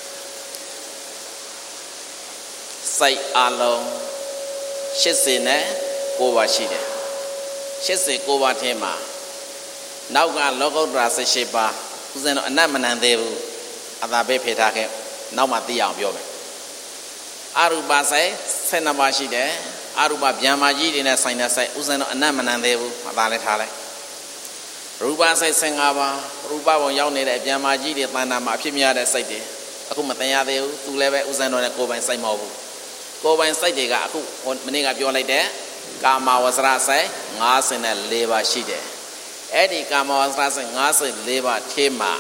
စိတ်အလုံး80နဲ့9ပါးရှိတယ်89ပါးထဲမှာနောက်ကလောကုတ္တရာ18ပါးဦးဇင်းတော့အနတ်မနန်သေးဘူးအသာပဲဖေထားခဲ့နောက်မှသိအောင်ပြောမယ်အရူပစိတ်12ပါးရှိတယ်အရူပဗျာမာကြီးတွေနဲ့ဆိုင်တဲ့စိတ်ဥစဉ်တော့အနတ်မနန်သေးဘူးအသာလည်းထားလိုက်ရူပစိတ်15ပါးရူပဘုံရောက်နေတဲ့ဗျာမာကြီးတွေတဏ္ဍာမှာအဖြစ်များတဲ့စိတ်တွေအခုမသိရသေးဘူးသူလည်းပဲဥစဉ်တော့နဲ့ကိုယ်ပိုင်စိတ်မဟုတ်ဘူးကိုယ်ပိုင်စိတ်တွေကအခုမနေ့ကပြောလိုက်တဲ့ကာမဝဆရာစိတ်54ပါးရှိတယ်အဲ့ဒီကာမဝဆရာစိတ်54ပါးထဲမှာ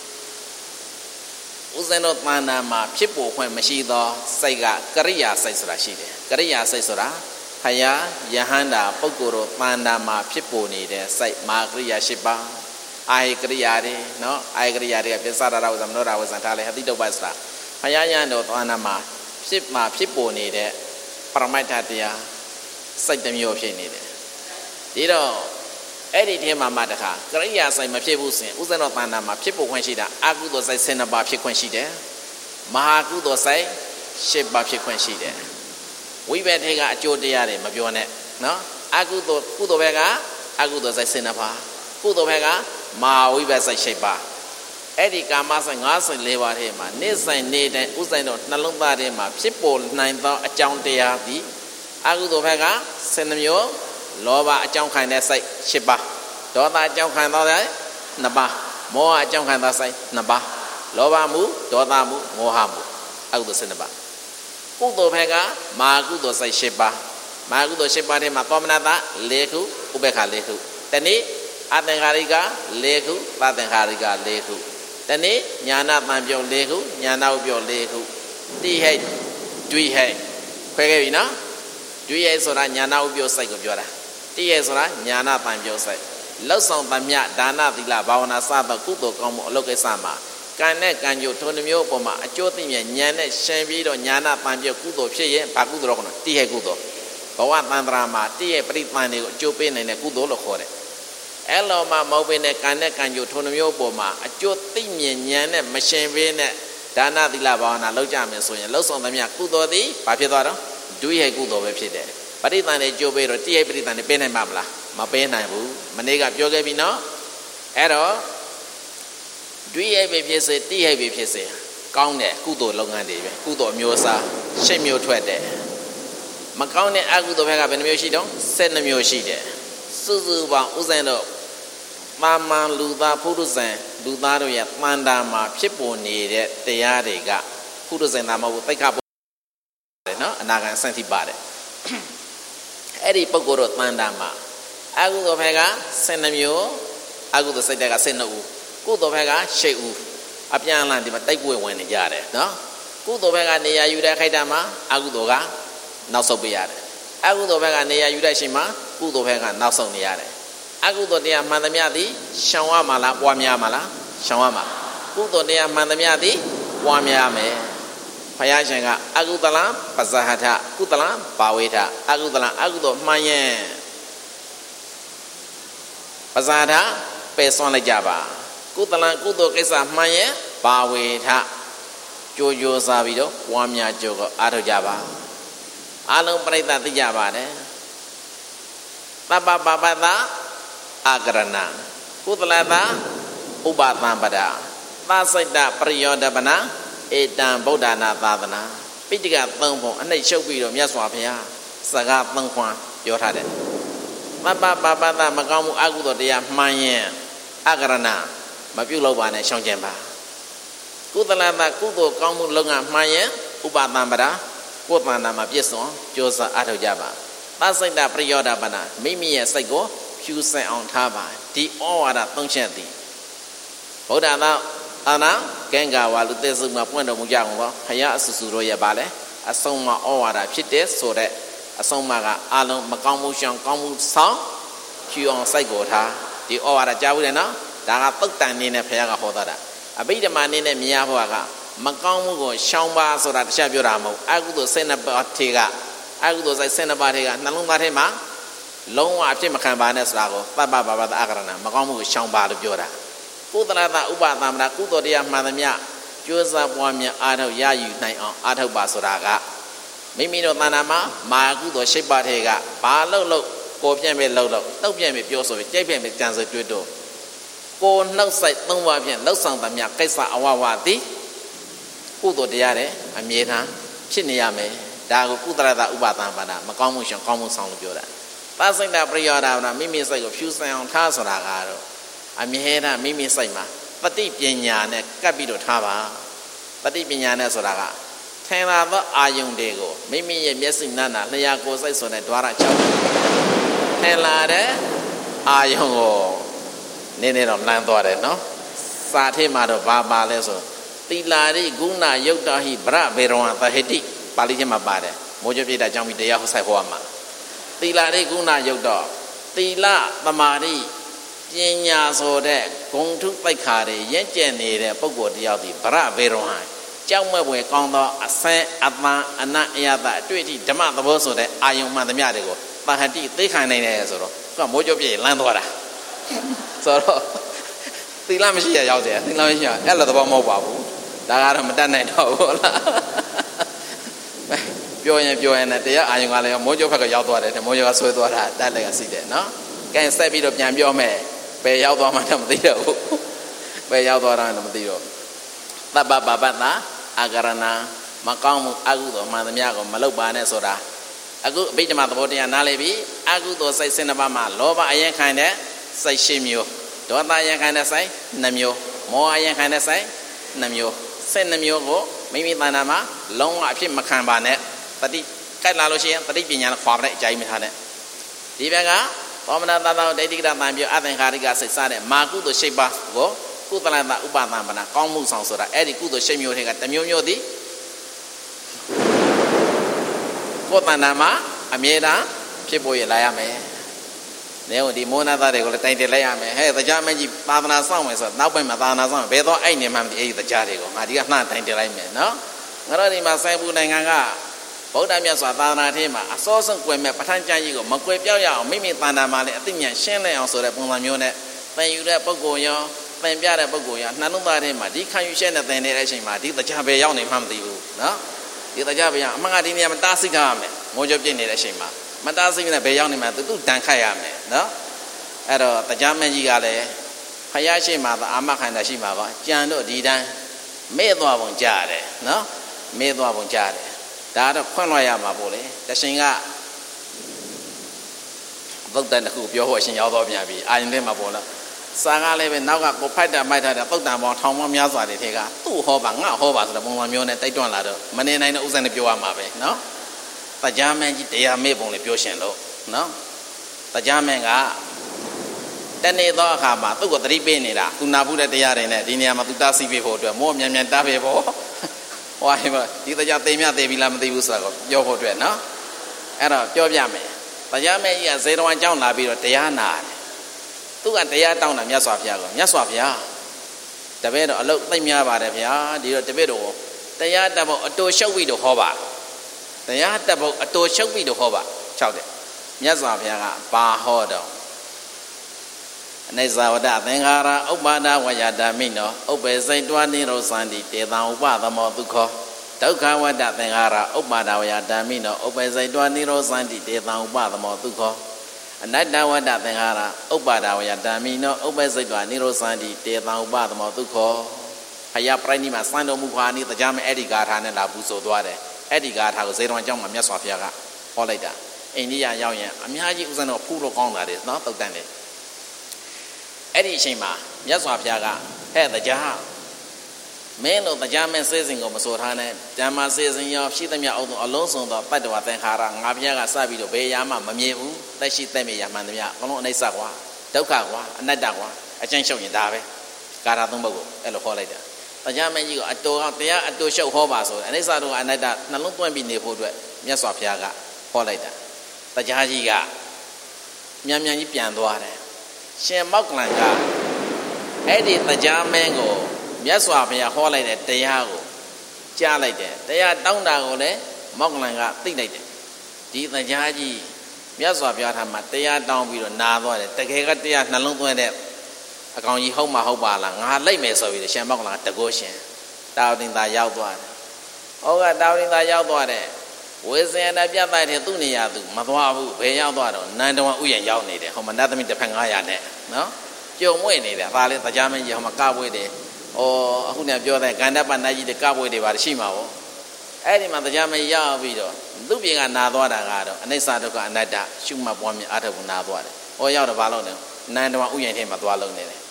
ဥစဉ်တော့တဏ္ဍာမှာဖြစ်ပေါ်ခွင့်မရှိသောစိတ်ကကရိယာစိတ်ဆိုတာရှိတယ်ကရိယာစိတ်ဆိုတာဖယားယဟန္တာပုဂ္ဂိုလ်တို့တဏ္ဍာမှာဖြစ်ပေါ်နေတဲ့စိတ်မာကရိယာ8ပါးအာယကရိယာတွေနော်အာယကရိယာတွေကပြစ္ဆဒရဝဇ္ဇမနောရဝဇ္ဇထားလေဟတိတုပ္ပဆိုတာဖယားယဟန်တို့တဏ္ဍာမှာဖြစ်ပေါ်နေတဲ့ပရမိုက်ထတရားစိတ်တစ်မျိုးဖြစ်နေတယ်ဒီတော့အဲ့ဒီထဲမှာမှတခါကရိယာစိတ်မဖြစ်ဘူးဆိုရင်ဥစဉ်တော့တဏ္ဍာမှာဖြစ်ပေါ်ခွင့်ရှိတာအကုသိုလ်စိတ်12ပါးဖြစ်ခွင့်ရှိတယ်မဟာကုသိုလ်စိတ်10ပါးဖြစ်ခွင့်ရှိတယ်ဝိဘတ်ထေကအကျိုးတရားတွေမပြောနဲ့နော်အကုသိုလ်ကုသိုလ်ဘက်ကအကုသိုလ်စိတ်12ပါးကုသိုလ်ဘက်ကမဟာဝိဘတ်စိတ်10ပါးအဲ့ဒီကာမစိတ်54ပါးထဲမှာနေ့စဉ်နေ့တိုင်းဥစဉ်တော့နှလုံးသားထဲမှာဖြစ်ပေါ်နိုင်သောအကြောင်းတရားသည်အကုသိုလ်ဘက်က12မျိုးလောဘအကြောင်းခံတဲ့စိတ်10ပါးဒေါသအကြောင်းခံသောစိတ်2ပါးမောဟအကြောင်းခံသောစိတ်2ပါးလောဘမှုဒေါသမှုမောဟမှုအကုသိုလ်12ပါးကုသိုလ်ဘက်ကမာကုသိုလ်စိတ်10ပါးမာကုသိုလ်10ပါးထဲမှာသောမနတ4ခုဥပေက္ခ4ခုတနည်းအသင်္ခါရိက4ခုသသင်္ခါရိက4ခုတနည်းညာနာတံပြုံ4ခုညာနာဥပြုံ4ခုတိဟိတ်ဒွိဟိတ်ခွဲခဲ့ပြီနော်ဒွိဟိတ်ဆိုတာညာနာဥပြုံစိတ်ကိုပြောတာတိဟိတ်ဆိုတာညာနာတံပြုံစိတ်လောက်ဆောင်သမျှဒါနသီလဘာဝနာစသောကုသိုလ်ကောင်းမှုအလုပ်ကိစ္စမှာကံနဲ့ကံကြိုထိုမျိုးအပေါ်မှာအကျိုးသိမြတ်ဉာဏ်နဲ့ရှင်းပြီးတော့ညာနာတံပြုံကုသိုလ်ဖြစ်ရင်ဘာကုသိုလ်တော့ခေါ်တိဟိတ်ကုသိုလ်ဘဝတန္တရာမှာတိဟိတ်ပရိသန်တွေကိုအကျိုးပေးနိုင်တဲ့ကုသိုလ်လို့ခေါ်တယ်အဲ့လိုမှမဟုတ်ဘဲနဲ့ကံနဲ့ကံကြိုထိုမျိုးပေါ်မှာအကျိုးသိမြင်ဉာဏ်နဲ့မရှင်းဘဲနဲ့ဒါနသီလဘာဝနာလုပ်ကြမယ်ဆိုရင်လှုပ်ဆောင်သမျှကုသိုလ်သည်ဘာဖြစ်သွားတော့ဒုဟိတ်ကုသိုလ်ပဲဖြစ်တယ်ပရိသန်တွေကြိုးပေးတော့တိဟိတ်ပရိသန်တွေပေးနိုင်မှာမလားမပေးနိုင်ဘူးမနေ့ကပြောခဲ့ပြီနော်အဲ့တော့ဒုဟိတ်ပဲဖြစ်စေတိဟိတ်ပဲဖြစ်စေကောင်းတဲ့ကုသိုလ်လုပ်ငန်းတွေပဲကုသိုလ်မျိုးစားရှစ်မျိုးထွက်တယ်မကောင်းတဲ့အကုသိုလ်ဘက်ကဘယ်နှမျိုးရှိတော့12မျိုးရှိတယ်စုစုပေါင်းဥစဉ်တော့မာမန်လူသားဖုဒ္ဓဇံလူသားတို့ရဲ့တန်တာမှာဖြစ်ပေါ်နေတဲ့တရားတွေကဖုဒ္ဓဇံသာမဟုတ်ဘူးသိက္ခာပုဒ်တယ်နော်အနာဂံအဆင့်ထိပါတယ်အဲ့ဒီပုဂ္ဂိုလ်တို့တန်တာမှာအကုသိုလ်ဘက်က12မျိုးအကုသိုလ်စိတ်တွေက12ဦးကုသိုလ်ဘက်က8ဦးအပြန်အလှန်ဒီမှာတိုက်ပွဲဝင်နေကြတယ်နော်ကုသိုလ်ဘက်ကနေရာယူတဲ့ခိုက်တာမှာအကုသိုလ်ကနောက်ဆုတ်ပေးရတယ်အကုသိုလ်ဘက်ကနေရာယူတဲ့ချိန်မှာကုသိုလ်ဘက်ကနောက်ဆုတ်နေရတယ်အကုသိုလ်တရားမှန်သမျှသည်ရှောင်ရမှာလားပွားများမှာလားရှောင်ရမှာကုသိုလ်တရားမှန်သမျှသည်ပွားများမယ်ဘုရားရှင်ကအကုသလံပဇဟထကုသလံဘာဝေထအကုသလံအကုသိုလ်မှန်ရင်ပဇဟထပယ်စွန့်လိုက်ကြပါကုသလံကုသိုလ်ကိစ္စမှန်ရင်ဘာဝေထကြိုးကြိုးစားပြီးတော့ပွားများကြိုးကိုအားထုတ်ကြပါအလုံးပြိဿသိကြပါတယ်သဗ္ဗပပတ္တအာကရဏကုသလတာဥပသံပဒသစိတ်တပရိယောဒပနာဧတံဗုဒ္ဓနာသာသနာပိဋက3ပုံအနှိမ့်ရှုပ်ပြီးတော့မြတ်စွာဘုရားစကား3ခွန်းပြောထားတယ်သဗ္ဗပပတ္တမကောင်းမှုအကုသိုလ်တရားမှန်ရင်အာကရဏမပြုတ်လို့ပါနဲ့ရှောင်ကျင်ပါကုသလတာကုသိုလ်ကောင်းမှုလုပ်ငန်းမှန်ရင်ဥပသံပဒကိုယ်တဏ္ဍာမှာပြည့်စုံကြိုးစားအားထုတ်ကြပါသစိတ်တပရိယောဒပနာမိမိရဲ့စိတ်ကိုဖြူစင်အောင်ထားပါဒီဩဝါဒ3ချက်သည်ဗုဒ္ဓသာအာနာကံကာဝါလူသက်စုမှာပွင့်တော်မူကြအောင်ပေါ့ခရအဆူဆူတို့ရဲ့ပါလဲအဆုံးမဩဝါဒဖြစ်တဲ့ဆိုတဲ့အဆုံးမကအလုံးမကောင်းမှုရှောင်ကောင်းမှုဆောင်ဖြူအောင်စိတ်ကိုထားဒီဩဝါဒကြားဘူးလေနော်ဒါကသုတ်တန်နေနဲ့ဘုရားကဟောတာအဘိဓမ္မာနေနဲ့မြင်ရဖို့ကမကောင်းမှုကိုရှောင်ပါဆိုတာတခြားပြောတာမဟုတ်အကုသိုလ်12ပါးထေကအကုသိုလ်စိတ်12ပါးထေကနှလုံးသားထဲမှာလုံးဝအဖြစ်မခံပါနဲ့ဆိုတာကိုသဗ္ဗပပတ္တအာကရဏမကောင်းမှုကိုရှောင်ပါလို့ပြောတာကုသလတဥပသံမနာကုသိုလ်တရားမှန်သမျှကျိုးစားပွားများအားထုတ်ရယူနိုင်အောင်အားထုတ်ပါဆိုတာကမိမိတို့တဏ္ဍာမှာမာကုသိုလ်8ပါးထေကဘာလို့ကိုပြန့်ပဲလှုပ်နှုတ်ပြန့်ပဲပြောဆိုပြီးကြိုက်ပြန့်ပဲကြံစည်တွေ့တော့ကိုနှုတ်ဆိုင်3ပါးဖြင့်လှုပ်ဆောင်သမျှကိစ္စအဝဝသည်ကုသိုလ်တရားတဲ့အမြဲတမ်းဖြစ်နေရမယ်ဒါကိုကုသလတဥပသံပါဒမကောင်းမှုရှောင်ကောင်းမှုဆောင်လို့ပြောတာသစိတ်တပရိယောဒပနာမိမိစိတ်ကိုဖြူစင်အောင်ထားဆိုတာကတော့အမြဲတမ်းမိမိစိတ်မှာပฏิပညာနဲ့ကပ်ပြီးတော့ထားပါပฏิပညာနဲ့ဆိုတာကထထင်လာသောအာယုန်တွေကိုမိမိရဲ့မျက်စိနာနာလျှာကိုယ်စိတ်ဆိုတဲ့ဓဝရ6ထင်လာတဲ့အာယုန်ကိုနည်းနည်းတော့လမ်းသွားတယ်နော်စာထဲမှာတော့ဘာပါလဲဆိုသီလာရိဂုဏယုတ်တဟိဗရဘေရဝံသဟိတိပါဠိထဲမှာပါတယ်မိုးကြပြည့်တာကြောင့်ပြီးတရားဟောဆိုင်ဟောရမှာသီလာရိဂုဏယုတ်တော့သီလသမာဓိပညာဆိုတဲ့ဂုဏ်ထုပိတ်ခါတွေရင့်ကျက်နေတဲ့ပုဂ္ဂိုလ်တယောက်ဒီဗရဘေရဝံကြောက်မဲ့ွယ်ကောင်းသောအစင်အပန်းအနတ်အယတအတွေ့အထိဓမ္မသဘောဆိုတဲ့အာယုံမှန်သမျှတွေကိုသဟတိသိခံနိုင်တယ်ဆိုတော့သူကမိုးကြပြည့်လမ်းသွားတာဆိုတော့သီလမရှိရရောက်တယ်သီလမရှိရအဲ့လိုသဘောမဟုတ်ပါဘူးဒါကတော့မတတ်နိုင်တော့ဘူးလားပြောရင်လည်းတရားအာယုံကလည်းမိုးကြဘက်ကရောက်သွားတယ်မိုးကြကဆွဲသွားတာတတ်လက်ကစီးတယ်နော်ကဲဆက်ပြီးတော့ပြန်ပြောမယ်ဘယ်ရောက်သွားမှတော့မသိတော့ဘူးဘယ်ရောက်သွားတာတော့မသိတော့သဗ္ဗပပတ္တအာကရဏမကောင်းမှုအကုသိုလ်မှန်သမျှကိုမလုပ်ပါနဲ့ဆိုတာအခုအဘိဓမ္မာသဘောတရားနားလည်ပြီအကုသိုလ်စိတ်12ပါးမှာလောဘအရင်ခံတဲ့စိတ်10မျိုးဒေါသအရင်ခံတဲ့စိတ်2မျိုးမောဟအရင်ခံတဲ့စိတ်2မျိုး12မျိုးကိုမိမိတဏ္ဍာမှာလုံးဝအဖြစ်မခံပါနဲ့တတိကြိုက်လာလို့ရှိရင်တတိပညာနဲ့ခွာပလိုက်အကြိုက်မထားနဲ့ဒီဘက်ကသောမနာတသောဒိဋ္ဌိကတံပြောအသင်္ခါရိကစိတ်စတဲ့မာကုသိုလ်8ပါးကိုကုသလတဥပသံပနာကောင်းမှုဆောင်ဆိုတာအဲ့ဒီကုသိုလ်8မျိုးတွေကတစ်မျိုးမျိုးသည်ကိုယ်တဏ္ဍာမှာအမြဲတမ်းဖြစ်ပေါ်ရလာရမယ်။နေဟိုဒီမောနာသားတွေကိုလည်းတိုင်တယ်လိုက်ရမယ်။ဟဲ့တရားမကြီးသာသနာဆောင်မယ်ဆိုတော့နောက်ပိုင်းမှာသာသနာဆောင်ဘယ်တော့အဲ့နေမှမသိအဲ့ဒီတရားတွေကိုငါဒီကနှံ့တိုင်တယ်လိုက်မယ်နော်။ငါတို့ဒီမှာစိုင်းဘူးနိုင်ငံကဗုဒ္ဓမြတ်စွာသာသနာထဲမှာအစောဆုံးကွယ်မဲ့ပဋ္ဌာန်းကျမ်းကြီးကိုမကွယ်ပြောက်ရအောင်မိမိတဏ္ဍာမှာလည်းအသိဉာဏ်ရှင်းလင်းအောင်ဆိုတဲ့ပုံစံမျိုးနဲ့သင်ယူတဲ့ပုဂ္ဂိုလ်ရောသင်ပြတဲ့ပုဂ္ဂိုလ်ရောနှလုံးသားထဲမှာဒီခံယူချက်နဲ့သင်နေတဲ့အချိန်မှာဒီတရားပဲရောက်နေမှမသိဘူးနော်ဒီတရားပဲအမှန်ကဒီနေရာမှာတားစိတ်ထားရမယ်မိုးကြပြည့်နေတဲ့အချိန်မှာမတားစိတ်နဲ့ဘယ်ရောက်နေမှသူတန်ခတ်ရမယ်နော်အဲ့တော့တရားမင်းကြီးကလည်းဖယားရှိမှသာအာမခန္ဓာရှိမှာပါကြံတို့ဒီတိုင်းမဲ့သွားပုံကြားတယ်နော်မဲ့သွားပုံကြားတယ်ဒါတော့ခွန့်လွှတ်ရမှာပေါ့လေတရှင်ကဗုဒ္ဓတခုပြောဖို့အရှင်ရောက်တော့ပြန်ပြီအာယုန်ထဲမှာပေါ့လားစာကားလည်းပဲနောက်ကကိုဖိုက်တာမိုက်ထားတဲ့သုတ်တံပေါင်းထောင်ပေါင်းများစွာတွေထဲကသူ့ဟောပါငါဟောပါဆိုတဲ့ပုံစံမျိုးနဲ့တိုက်တွန်းလာတော့မနေနိုင်တဲ့ဥစ္စာနဲ့ပြောရမှာပဲနော်တရားမင်းကြီးတရားမေ့ပုံလေးပြောရှင်လို့နော်တရားမင်းကတနေ့သောအခါမှာသူ့ကိုသတိပေးနေတာသူနာဖို့တဲ့တရားတွေနဲ့ဒီနေရာမှာသူတားဆီးပေးဖို့အတွက်မောမြန်တားပေးဖို့ဟောဒီတရားသိမြသိပြီလားမသိဘူးဆိုတာကိုပြောဖို့အတွက်နော်အဲ့တော့ပြောပြမယ်တရားမင်းကြီးကဇေတဝန်ကျောင်းလာပြီးတော့တရားနာတယ်သူကတရားတောင်းတာမြတ်စွာဘုရားကမြတ်စွာဘုရားတပည့်တော်အလုတ်သိမ့်များပါတယ်ဗျာဒီတော့တပည့်တော်တရားတပုတ်အတူရှုပ်ပြီးတော့ဟောပါတရားတပုတ်အတူရှုပ်ပြီးတော့ဟောပါ6တဲ့မြတ်စွာဘုရားကဘာဟောတော့အနိစ္စဝတ္တသင်္ခါရဥပ္ပါဒဝယဓမ္မိနောဥပ္ပေစိတ်တွားနိရောသန္တိတေတံဥပသမောဒုက္ခဒုက္ခဝတ္တသင်္ခါရဥပ္ပါဒဝယဓမ္မိနောဥပ္ပေစိတ်တွားနိရောသန္တိတေတံဥပသမောဒုက္ခအနတ္တဝတ္တသင်္ခါရဥပ္ပါဒဝယဓမ္မိနောဥပ္ပေစိတ်တွားနိရောသန္တိတေတံဥပသမောဒုက္ခဖယားပြိုင်ဒီမှာစံတော်မူခွာနိတရားမဲ့အဲ့ဒီဂါထာနဲ့လာပူဇော်သွားတယ်အဲ့ဒီဂါထာကိုဇေတဝန်ကျောင်းမှာမြတ်စွာဘုရားကဟောလိုက်တာအိန္ဒိယရောက်ရင်အများကြီးဥစ္စာတော့ဖူးလို့ကောင်းတာတယ်နော်တုတ်တန်တယ်အဲ့ဒီအချိန်မှာမြတ်စွာဘုရားကဟဲ့တရားမင်းတို့တရားမဲ့စေစဉ်ကိုမဆိုထားနဲ့ဓမ္မစေစဉ်ရောရှိသမျှအုပ်အလုံးစုံသောတတ္တဝသင်္ခါရငါဘုရားကစပြီးတော့ဘယ်ရာမှမမြင်ဘူးသက်ရှိသက်မြင်ရမှန်သမျှအလုံးအနိစ္စကွာဒုက္ခကွာအနတ္တကွာအကျဉ်းချုပ်ရင်ဒါပဲကာရသုံးပုဒ်ကိုအဲ့လိုဟောလိုက်တာတရားမင်းကြီးကအတူတရားအတူရှုပ်ဟောပါဆိုအနိစ္စတို့အနတ္တနှလုံးသွင်းပြီးနေဖို့အတွက်မြတ်စွာဘုရားကဟောလိုက်တာတရားကြီးကမြန်မြန်ကြီးပြန်သွားတယ်ရှင်မောက္ကလန်ကအဲ့ဒီတရားမင်းကိုမြတ်စွာဘုရားဟောလိုက်တဲ့တရားကိုကြားလိုက်တယ်တရားတောင်းတာကိုလည်းမောက္ကလန်ကသိလိုက်တယ်ဒီတရားကြီးမြတ်စွာဘုရားထံမှာတရားတောင်းပြီးတော့နာသွားတယ်တကယ်ကတရားနှလုံးသွင်းတဲ့အကောင်ကြီးဟုတ်မှဟုတ်ပါလားငါလိုက်မယ်ဆိုပြီးရှင်မောက္ကလန်ကတကောရှင်တာဝတိသာရောက်သွားတယ်ဟုတ်ကတာဝတိသာရောက်သွားတယ်ဝေဇယနာပြတ်တဲ့သူ့နေရာသူမသွားဘူးဘယ်ရောက်သွားတော့နန္ဒဝဥယျာဉ်ရောက်နေတယ်ဟောမနတ်သမီးတစ်ဖက်900နဲ့နော်ကြုံမွေ့နေတယ်ဒါလည်းတရားမင်းကြီးဟောမကပွေးတယ်အခုနကပြောတဲ့ကန္တပနတ်ကြီးတွေကပွေးတွေပါရှိမှာဗောအဲ့ဒီမှာတရားမင်းရောက်ပြီးတော့သူ့ပြင်ကနာသွားတာကတော့အနိစ္စဒုက္ခအနတ္တရှုမှတ်ပွားမြင်အားထုတ်နာသွားတယ်ဟောရောက်တော့ဘာလို့လဲနန္ဒဝဥယျာဉ်ထဲမှာသွားလုံးနေတယ်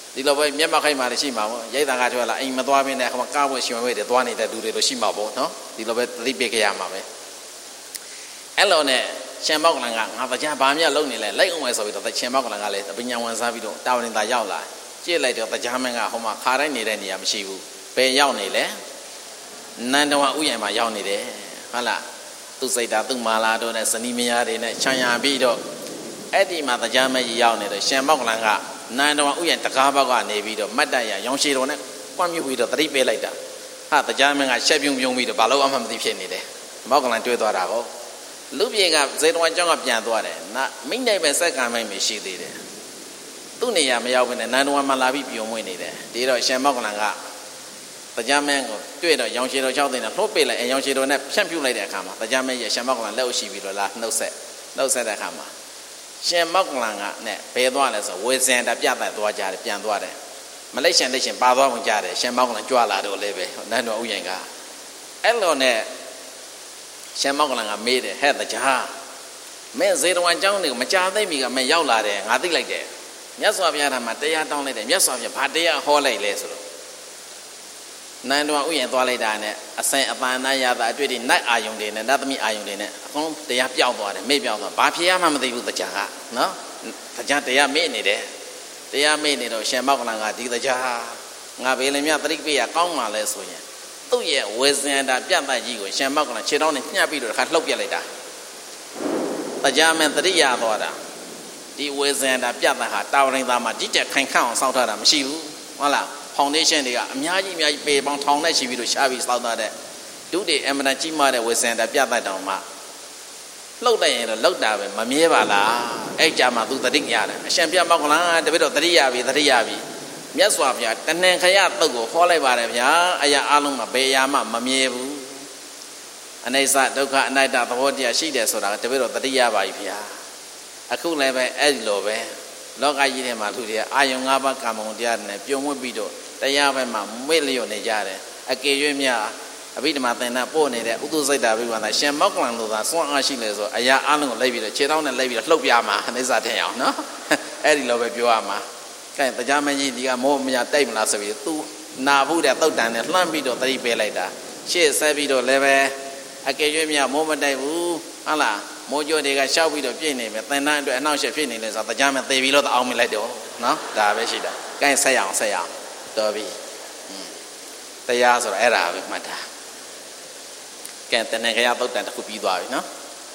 ဒီလိုပဲမျက်မှောက်ခိုက်မှလည်းရှိမှာပေါ့ရိတ်တံကထွက်လာအိမ်မသွားဘဲနဲ့ကားပွဲရှင်ပွဲတွေသွားနေတဲ့လူတွေလိုရှိမှာပေါ့နော်ဒီလိုပဲသတိပေးကြရမှာပဲအဲ့လိုနဲ့ရှင်မောက်ကလန်ကငါတရားဘာမြတ်လုံနေလဲလိုက်အောင်မယ်ဆိုပြီးတော့ရှင်မောက်ကလန်ကလည်းပညာဝန်စားပြီးတော့တာဝန်သာရောက်လာကြည့်လိုက်တော့တရားမင်းကဟိုမှာခါတိုင်းနေတဲ့နေရာမရှိဘူးဘယ်ရောက်နေလဲနန္ဒဝဥယျာဉ်မှာရောက်နေတယ်ဟုတ်လားသူစိတ်ဓာတ်သူမာလာတို့နဲ့ဇနီးမယားတွေနဲ့ခြံရပြီးတော့အဲ့ဒီမှာတရားမကြီးရောက်နေတော့ရှင်မောက်ကလန်ကနန္ဒဝဥယျာဉ်တကားဘက်ကနေပြီးတော့မတ်တရရောင်ရှည်တော်နဲ့ကွမ်းမြုပ်ပြီးတော့သတိပေးလိုက်တာဟာတရားမင်းကရှက်ပြုံပြီးတော့ဘာလို့အမှမသိဖြစ်နေတယ်မောက်ကလန်တွေးသွားတာကိုလူပြေကဇေတဝန်ကျောင်းကပြန်သွားတယ်မိမ့်နိုင်ပဲစက္ကန့်မိုက်မရှိသေးတယ်သူ့နေရာမရောက်ဘဲနဲ့နန္ဒဝမှာလာပြီးပြုံမွေးနေတယ်ဒီတော့ရှင်မောက်ကလန်ကတရားမင်းကိုတွေ့တော့ရောင်ရှည်တော်6သိန်းနဲ့လှုပ်ပေးလိုက်ရောင်ရှည်တော်နဲ့ဖြန့်ပြူလိုက်တဲ့အခါမှာတရားမင်းရဲ့ရှင်မောက်ကလန်လက်အုပ်ရှိပြီးတော့လာနှုတ်ဆက်တဲ့အခါမှာရှင်မောက်ကလန်ကနဲ့ဘယ်သွားလဲဆိုဝေစင်တာပြတ်တက်သွားကြတယ်ပြန်သွားတယ်မလိုက်ရှင်လက်ရှင်ပါသွားဝင်ကြတယ်ရှင်မောက်ကလန်ကြွလာတော့လည်းပဲနန်းတော်ဥယျာဉ်ကအဲ့လိုနဲ့ရှင်မောက်ကလန်ကမေးတယ်ဟဲ့တရားမင်းဇေတဝန်ကျောင်းတွေကိုမကြာသိမီကမင်းရောက်လာတယ်ငါသိလိုက်တယ်မြတ်စွာဘုရားကမှတရားတောင်းလိုက်တယ်မြတ်စွာဘုရားဘာတရားဟောလိုက်လဲဆိုတော့နန္ဒဝဥယျာဉ်သွားလိုက်တာနဲ့အစင်အပန်းနာရတာအတွေ့အထိနတ်အာယုန်တွေနဲ့နတ်သမီးအာယုန်တွေနဲ့အကုန်တရားပြောင်းသွားတယ်မေ့ပြောင်းသွားဘာဖြစ်ရမှမသိဘူးတရားကနော်တရားမေ့နေတယ်တရားမေ့နေတော့ရှင်မောက်ကလန်ကဒီတရားငါဘေးလင်မြသတိပေးရကောင်းမှလဲဆိုရင်သူ့ရဲ့ဝေဇင်တာပြတ်တတ်ကြီးကိုရှင်မောက်ကလန်ခြေထောက်နဲ့ညှပ်ပြီးတော့ခါလှုပ်ပြလိုက်တာတရားမင်းသတိရသွားတာဒီဝေဇင်တာပြတ်တတ်ဟာတာဝရင်သားမှာကြီးကြပ်ခိုင်ခန့်အောင်စောင့်ထားတာမရှိဘူးဟုတ်လားဖောင်ဒေးရှင်းတွေကအများကြီးပေပေါင်းထောင်နဲ့ရှိပြီးတော့ရှားပြီးစောက်သားတဲ့ဒုတိယအမတန်ကြီးမားတဲ့ဝေစင်တာပြတ်တတ်တောင်မှလှုပ်လိုက်ရင်တော့လှုပ်တာပဲမမြဲပါလားအဲ့ကြမှာသူသတိရတယ်အရှင်ပြမောက်ကလန်တပည့်တော်သတိရပြီမြတ်စွာဘုရားတဏ္ဍခရတုတ်ကိုခေါ်လိုက်ပါတယ်ဗျာအရာအလုံးမှာဘယ်အရာမှမမြဲဘူးအနိစ္စဒုက္ခအနတ္တသဘောတရားရှိတယ်ဆိုတာတပည့်တော်သတိရပါပြီဗျာအခုလည်းပဲအဲ့ဒီလိုပဲလောကကြီးထဲမှာလူတွေကအာယုံ၅ပါးကာမဂုဏ်တရားနဲ့ပြုံးဝှက်ပြီးတော့တရားဘက်မှာမွေ့လျော့နေကြတယ်အကေရွေ့မြအဘိဓမ္မာသင်္ဍပို့နေတဲ့ဥဒုစိတ်တာဘိဝန္တာရှင်မောက်ကလန်လို့သာစွန့်အားရှိလေဆိုအရာအလုံးကိုလိုက်ပြီးတော့ခြေထောက်နဲ့လိုက်ပြီးတော့လှုပ်ပြမှာအိသထင်အောင်နော်အဲ့ဒီလိုပဲပြောရမှာကဲတရားမကြီးဒီကမောမရတိုက်မလားဆိုပြီးသူနာဖို့တဲ့တုတ်တန်နဲ့လှမ်းပြီးတော့သတိပေးလိုက်တာရှေ့ဆက်ပြီးတော့လည်းပဲအကေရွေ့မြမိုးမတိုက်ဘူးဟုတ်လားမိုးကြိုတွေကရှောက်ပြီးတော့ပြည့်နေမယ်သင်္ဍအတွက်အနှောက်အယှက်ဖြစ်နေလဲဆိုတော့တရားမသေပြီးတော့အောင်မလိုက်တော့နော်ဒါပဲရှိတာကဲဆက်ရအောင်တော်ပြီတရားဆိုတော့အဲ့ဒါပဲမှတ်တာကဲတဏ္ဍခရသုတ်တန်တစ်ခုပြီးသွားပြီနော်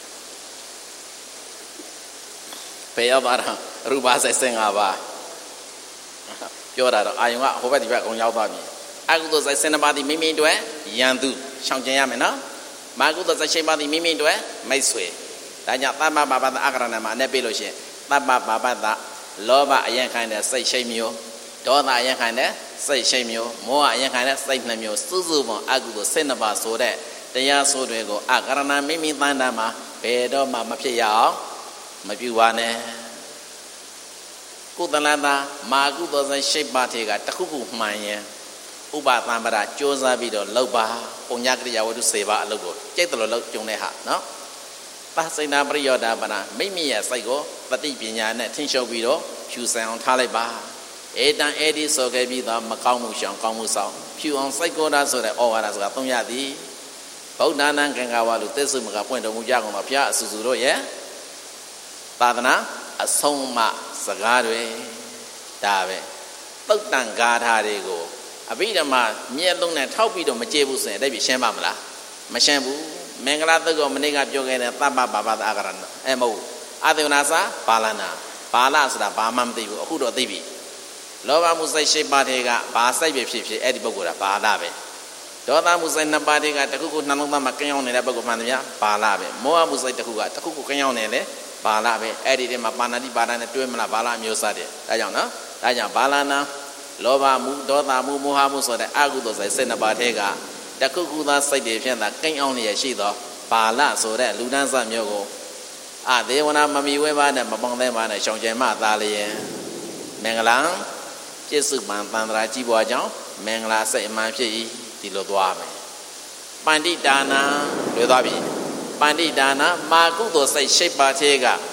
ဘယ်ရောက်သွားတာရူပစိတ်15ပါးပြောတာတော့အာယုံကဟိုဘက်ဒီဘက်အကုန်ရောက်သွားပြီအကုသိုလ်စိတ်12ပါးဒီမိမိတို့ရန်သူရှောင်ကျင်ရမယ်နော်မာကုသိုလ်စိတ်6ပါးဒီမိမိတို့မိတ်ဆွေဒါကြောင့်သမ္မာပါပတ္တအကရဏမှာအနေပေးလို့ရှိရင်သမ္မာပါပတ္တလောဘအရင်ခံတဲ့စိတ်6မျိုးဒေါသအရင်ခံတဲ့စိတ်6မျိုးမောဟအရင်ခံတဲ့စိတ်2မျိုးစုစုပေါင်းအကုသိုလ်12ပါးဆိုတဲ့တရားဆိုတွေကိုအကရဏမိမိတန်တာမှာဘယ်တော့မှမဖြစ်ရအောင်မပြုပါနဲ့ကုသလတာမာကုသိုလ်စိတ်6ပါးထဲကတစ်ခုခုမှန်ရင်ဥပသံပရာစ조사ပြီးတော့လောက်ပါပုံညကရိယာဝတ္ထု7ပါးအလုပ်ကိုကြိတ်တယ်လို့လုပ်ကြုံတဲ့ဟာနော်ပါစိဏပရိယောဒပနာမိမိရဲ့စိတ်ကိုပฏิပညာနဲ့ထင်လျှောက်ပြီးတော့ဖြူဆန်အောင်ထားလိုက်ပါဧတံဧဒီဆိုခဲ့ပြီးတော့မကောင်းမှုရှောင်ကောင်းမှုဆောင်ဖြူအောင်စိတ်ကိုယ်တာဆိုတဲ့ဩဝါဒဆိုတာသုံးရသည်ဗုဒ္ဓနာကံကဝါလူသစ္စုမကပွင့်တော်မူကြကုန်ပါဘုရားအဆူဆူတို့ရဲ့သာသနာအဆုံးအမစကားတွေဒါပဲသုတ်တန်ဂါထာတွေကိုအဘိဓမ္မာမျက်လုံးနဲ့ထောက်ပြီးတော့မကြည့်ဘူးဆိုရင်အဲ့ဒီရှင်းပါမလားမရှင်းဘူးမင်္ဂလာသုတ်ကိုမနေ့ကပြောခဲ့တဲ့သဗ္ဗဘာဝတအကရဏအဲ့မဟုတ်အသေဝနာစာဘာလနာဘာလဆိုတာဘာမှမသိဘူးအခုတော့သိပြီလောဘမှုစိတ်7ပါးတွေကဘာစိတ်ပဲဖြစ်ဖြစ်အဲ့ဒီပုဂ္ဂိုလ်ကဘာလပဲဒေါသမှုစိတ်2ပါးတွေကတခုခုနှလုံးသားမှာကင်းအောင်နေတဲ့ပုဂ္ဂိုလ်မှန်တယ်ဗျာဘာလပဲမောဟမှုစိတ်တခုခုကင်းအောင်နေလေဘာလပဲအဲ့ဒီထဲမှာပါဏာတိပါဒနဲ့တွဲမလားဘာလမျိုးစားတယ်ဒါကြောင့်နော်ဒါကြောင့်ဘာလနာလောဘမှုဒေါသမှုမောဟမှုဆိုတဲ့အကုသိုလ်စိတ်12ပါးထဲကတခုခုသာစိတ်တွေဖြင့်သာကိန်းအောင်လျက်ရှိသောဘာလဆိုတဲ့လူဒန်းစမျိုးကိုအဒေဝနာမမီဝဲပါနဲ့မပေါင်းသေးပါနဲ့ရှောင်ကျင်မှသာလျင်မင်္ဂလာပြည့်စုံမှန်တန်ត្រာကြီးပွားကြောင်းမင်္ဂလာစိတ်အမှန်ဖြစ်၏ဒီလိုသွားမယ်ပန္တိဒါနာလွယ်သွားပြီပန္တိဒါနာမာကုသိုလ်စိတ်8ပါးထဲက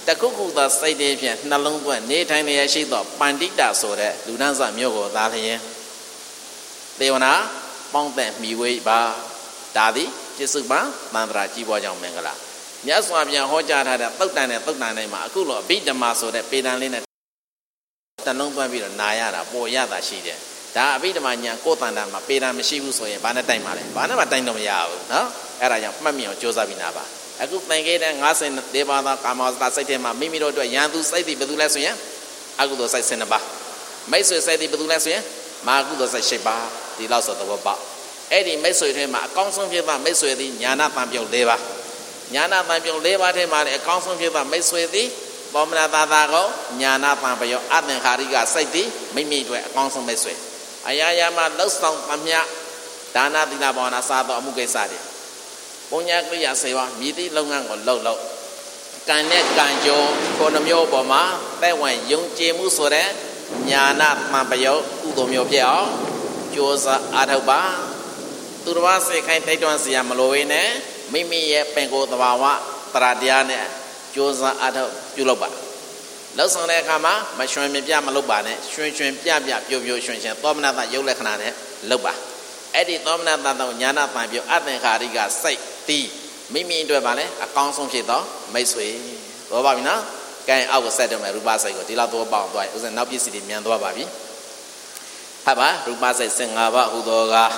တခုခုသောစိတ်တည်းဖြင့်နှလုံးသွင်းနေထိုင်နေရရှိသောပန္တိတာဆိုတဲ့လူနန်းစာမျိုးကိုသာလျင်သေဝနာပေါင်းတဲ့မိဝေးပါဒါသည်ပြစ္ဆုတ်ပံသံဃာကြီးပွားကြောင့်မင်္ဂလာမြတ်စွာဘုရားဟောကြားထားတဲ့သုတ်တန်နဲ့သုတ်တန်တိုင်းမှာအခုလိုအဘိဓမ္မာဆိုတဲ့ပေတံလေးနဲ့တလုံးသွင်းပြီးတော့နာရတာပေါ်ရတာရှိတယ်ဒါအဘိဓမ္မာညာကိုယ်တန်တာမှာပေတံမရှိဘူးဆိုရင်ဘာနဲ့တိုင်ပါလဲဘာနဲ့မှတိုင်တော့မရဘူးနော်အဲ့ဒါကြောင့်မှတ်မိအောင်ကြိုးစားပြီးနာပါအခုသင်ခဲ့တဲ့54ပါးသောကာမဝဇ္ဇစိတ်ထဲမှာမိမိတို့အတွက်ယံသူစိတ်သည်ဘယ်သူလဲဆိုရင်အကုသိုလ်စိတ်12ပါးမိတ်ဆွေစိတ်သည်ဘယ်သူလဲဆိုရင်မာကုသိုလ်စိတ်10ပါးဒီလောက်ဆိုသဘောပေါက်အဲ့ဒီမိတ်ဆွေထဲမှာအကောင်းဆုံးဖြစ်သောမိတ်ဆွေသည်ညာနာတံပြုတ်4ပါးညာနာတံပြုတ်4ပါးထဲမှာလည်းအကောင်းဆုံးဖြစ်သောမိတ်ဆွေသည်သောမနာသာသာကိုညာနာတံပယောအသင်္ခါရိကစိတ်သည်မိမိတို့အကောင်းဆုံးမိတ်ဆွေအရာရာမှာလှုပ်ဆောင်သမျှဒါနသီလဘာဝနာစသောအမှုကိစ္စတွေပုညကိယစေဝမြည်သည့်လုပ်ငန်းကိုလှုပ်ကံနဲ့ကံကြိုးကိုနှမျိုးပေါ်မှာတဲ့ဝင်ယုံကြည်မှုဆိုတဲ့ညာနာတံပယောကုသိုလ်မျိုးဖြစ်အောင်ကြိုးစားအားထုတ်ပါသူတော်ဘာစေခိုင်းတိုက်တွန်းစီရမလိုရင်းနဲ့မိမိရဲ့ပင်ကိုယ်သဘာဝတရားတရားနဲ့ကြိုးစားအားထုတ်ပြုလုပ်ပါလှုပ်ဆောင်တဲ့အခါမှာမရွှင်ပြမလုပ်ပါနဲ့ရွှင်ပြပြပြိုရွှင်သောမနတရုပ်လက္ခဏာနဲ့လုပ်ပါအဲ့ဒီသောမနတသောညာနာတံပြုအသင်္ခါရိကစိတ်တီးမိမိအတွက်ပါလဲအကောင်းဆုံးဖြစ်သောမိတ်ဆွေဘောပါပြီနော်ကဲအောက်ကိုဆက်တော့မယ်ရူပစိတ်ကိုဒီလောက်တော့ပေါအောင်သွားဥစဉ်နောက်ပစ္စည်းတွေမြန်သွားပါပြီဟာပါရူပစိတ်15ပါးဟူသောက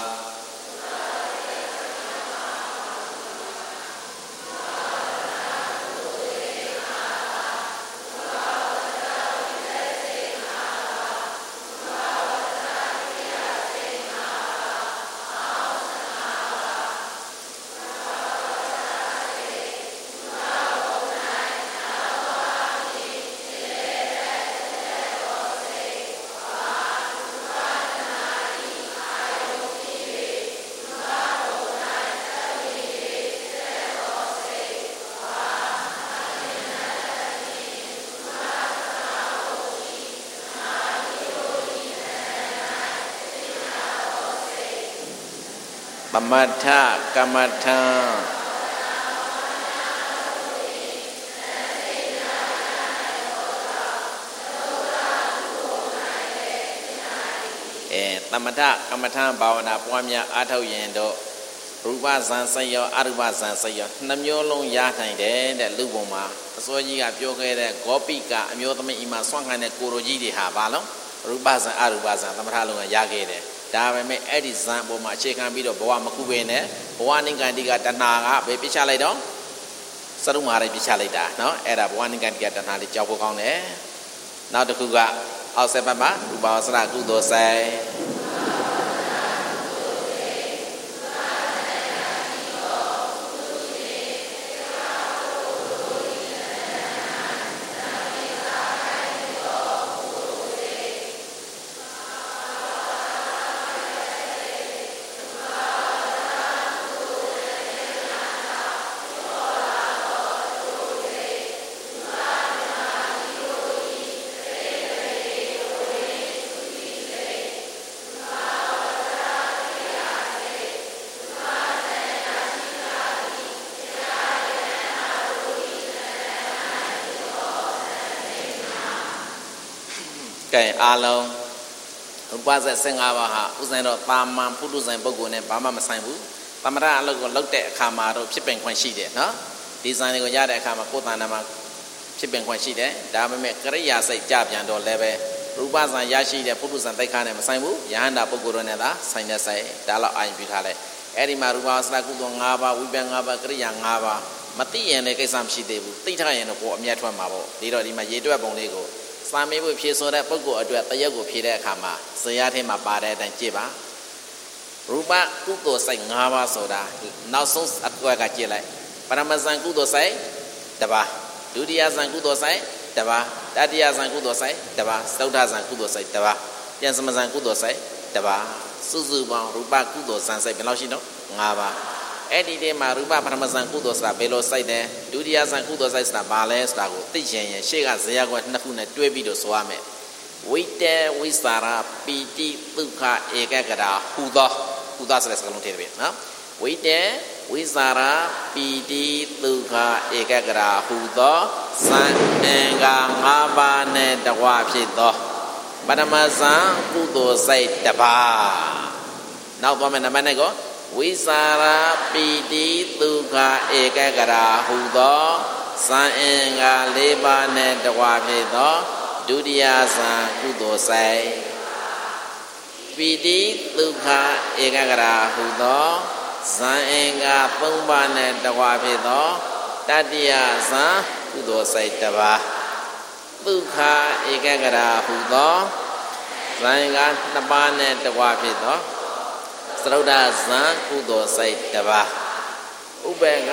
သမထကမ္မထံသမထကမ္မထံဘာဝနာပွားများအားထုတ်ရင်တော့ရူပဇံစိတ်ရောအရူပဇံစိတ်ရောနှစ်မျိုးလုံးရနိုင်တယ်တဲ့လူပုံမှာအစောကြီးကပြောခဲ့တဲ့ဂောပိကအမျိုးသမီးအိမ်မှာဆွမ်းခံတဲ့ကိုရိုကြီးတွေဟာဘာလို့ရူပဇံအရူပဇံသမထလုံးကရခဲ့တယ်ဒါပေမဲ့အဲ့ဒီဇံပေါ်မှာအခြေခံပြီးတော့ဘဝမကူပဲနဲ့ဘဝနိဂန္တိကတဏှာကပဲပြချလိုက်တော့စရုမာရိပြချလိုက်တာเนาะအဲ့ဒါဘဝနိဂန္တိကတဏှာလေးကြောက်ဖို့ကောင်းတယ်နောက်တစ်ခုကအောက်ဆက်ဘက်မှာရူပဝဆရကုသိုလ်ဆိုင်ကဲအားလုံးဥပဇ္ဇ15ပါးဟာဥစဉ်တော့တာမန်ပုထုဇဉ်ပုဂ္ဂိုလ်နဲ့ဘာမှမဆိုင်ဘူးသမထအလုပ်ကိုလုပ်တဲ့အခါမှာတော့ဖြစ်ပင်ခွင့်ရှိတယ်နော်ဒီဇိုင်းတွေကိုရတဲ့အခါမှာကိုယ်တဏ္ဍာမှာဖြစ်ပင်ခွင့်ရှိတယ်ဒါပေမဲ့ကရိယာစိတ်ကြပြန်တော့လည်းပဲရူပဇံရရှိတဲ့ပုထုဇဉ်တိုက်ခါနဲ့မဆိုင်ဘူးယဟန္တာပုဂ္ဂိုလ်တို့နဲ့သာဆိုင်တဲ့ဆိုင်ဒါတော့အာရုံပြုထားလိုက်အဲ့ဒီမှာရူပဝဆရာကုသိုလ်5ပါးဝိပ္ပ5ပါးကရိယာ5ပါးမသိရင်လည်းကိစ္စမရှိသေးဘူးသိထားရင်တော့ကိုယ်အမျက်ထွက်မှာပေါ့ဒီတော့ဒီမှာရေတွက်ပုံလေးကိုစာမေးဖို့ဖြေဆိုတဲ့ပုဂ္ဂိုလ်အတွက်တရက်ကိုဖြေတဲ့အခါမှာဇေယျထဲမှာပါတဲ့အတိုင်းကြည့်ပါရူပကုသိုလ်စိတ်5ပါးဆိုတာနောက်ဆုံးအကွက်ကကြည့်လိုက်ပရမဇန်ကုသိုလ်စိတ်တစ်ပါးဒုတိယဇန်ကုသိုလ်စိတ်တစ်ပါးတတိယဇန်ကုသိုလ်စိတ်တစ်ပါးသုဒ္ဓဇန်ကုသိုလ်စိတ်တစ်ပါးပြန်စမဇန်ကုသိုလ်စိတ်တစ်ပါးစုစုပေါင်းရူပကုသိုလ်ဇန်စိတ်ဘယ်လောက်ရှိတော့5ပါးအဲ့ဒီတည်းမှာရူပပရမဇန်ကုသိုလ်ဆိုတာဘယ်လိုစိတ်လဲဒုတိယဇန်ကုသိုလ်စိတ်ဆိုတာဘာလဲဆိုတာကိုသိရင်ရှေ့ကဇေယျကွက်နှစ်ခုနဲ့တွဲပြီးတော့ဆိုရမယ်ဝိတေဝိစာရပီတိဒုက္ခဧကဂရာဟူသောဆိုတဲ့စကားလုံးထည့်တယ်နော်ဝိတေဝိစာရပီတိဒုက္ခဧကဂရာဟူသောဇန်အင်္ဂါ၅ပါးနဲ့တကွဖြစ်သောပထမဇန်ကုသိုလ်စိတ်တစ်ပါးနောက်သွားမယ်နံပါတ်2ကိုဝိစာရပီတိဒုက္ခဧကဂရာဟူသောဇန်အင်္ဂါ၄ပါးနဲ့တကွဖြစ်သောဒုတိယဇန်ကုသိုလ်စိတ်ပီတိဒုက္ခဧကဂရာဟူသောဇန်အင်္ဂါ၃ပါးနဲ့တကွဖြစ်သောတတိယဇန်ကုသိုလ်စိတ်တစ်ပါးဒုက္ခဧကဂရာဟူသောဇန်အင်္ဂါ၂ပါးနဲ့တကွဖြစ်သောသရုဒ္ဓဇန်ကုသိုလ်စိတ်တစ်ပါးဥပေက္ခ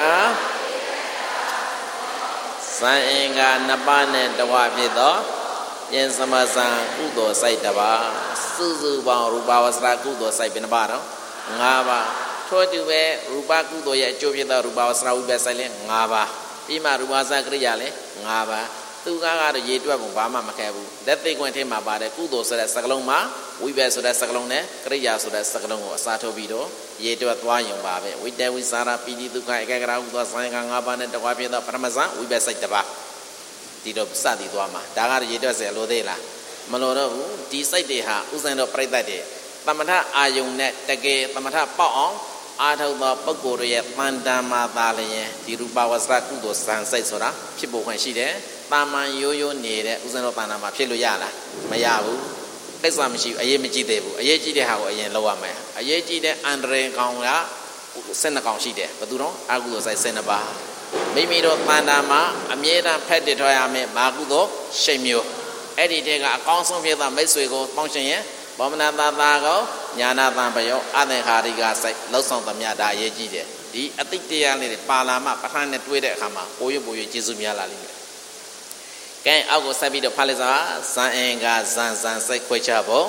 ဇန်အင်္ဂါ2ပါးနဲ့တကွဖြစ်သောပြင်စမဇန်ကုသိုလ်စိတ်တစ်ပါးစုစုပေါင်းရူပဝဆရာကုသိုလ်စိတ်ဘယ်နှပါတော့5ပါးထို့တူပဲရူပကုသိုလ်ရဲ့အကျိုးဖြစ်သောရူပဝဆရာဝိပဿနာစိတ်လည်း5ပါးပြီးမှရူပဇန်ကရိယာလည်း5ပါးသူကတော့ရေတွက်ပုံဘာမှမခဲဘူးလက်သိခွင့်ထဲမှာပါတယ်ကုသိုလ်ဆိုတဲ့စကားလုံးမှာဝိပဿနာဆိုတဲ့စကားလုံးနဲ့ကရိယာဆိုတဲ့စကားလုံးကိုအစားထိုးပြီးတော့ရေတွက်သွားရုံပါပဲဝိတဝိစာရပီတိဒုက္ခဧကဂရာဟူသောဇန်က5ပါးနဲ့တကွာဖြစ်သောပထမဇန်ဝိပဿနာစိတ်တစ်ပါးဒီတော့စသည်သွားမှာဒါကတော့ရေတွက်เสียလို့သေးလားမလို့တော့ဘူးဒီစိတ်တွေဟာဥစဉ်တော့ပြိတ္တတွေသမထအာယုန်နဲ့တကယ်သမထပေါက်အောင်အာထုသောပုဂ္ဂိုလ်ရဲ့တန်တမ်းမှာသာလျင်ဒီရူပဝဆရာကုသိုလ်ဇန်စိတ်ဆိုတာဖြစ်ပေါ်ခွင့်ရှိတယ်တာမန်ရိုးရိုးနေတဲ့ဥစဉ်တော့တန်တမ်းမှာဖြစ်လို့ရလားမရဘူးကိစ္စမရှိဘူးအရေးမကြည့်သေးဘူးအရေးကြီးတဲ့ဟာကိုအရင်လုပ်ရမယ်အရေးကြီးတဲ့အန္တရာယ်ကောင်က12ကောင်ရှိတယ်ဘယ်သူတော့အကုသိုလ်စိတ်12ပါးမိမိတို့တန်တမ်းမှာအမြဲတမ်းဖက်တည်ထားရမယ်မာကုသိုလ်ရှိမျိုးအဲ့ဒီတည်းကအကောင်းဆုံးဖြစ်သောမိတ်ဆွေကိုပေါင်းရှင်ရင်ဘောမနာသာသာကိုညာနာတံပယောအသင်္ခါရိကစိတ်လှုပ်ဆောင်သမျှဒါအရေးကြီးတယ်ဒီအတိတ်တရားလေးတွေပါလာမှပဋ္ဌာန်းနဲ့တွေ့တဲ့အခါမှာပိုရွကျေစုများလာလိမ့်မယ်ကဲအောက်ကိုဆက်ပြီးတော့ဖတ်လိုက်စားဇန်အင်္ဂါဇန်စိတ်ခွဲခြားဖို့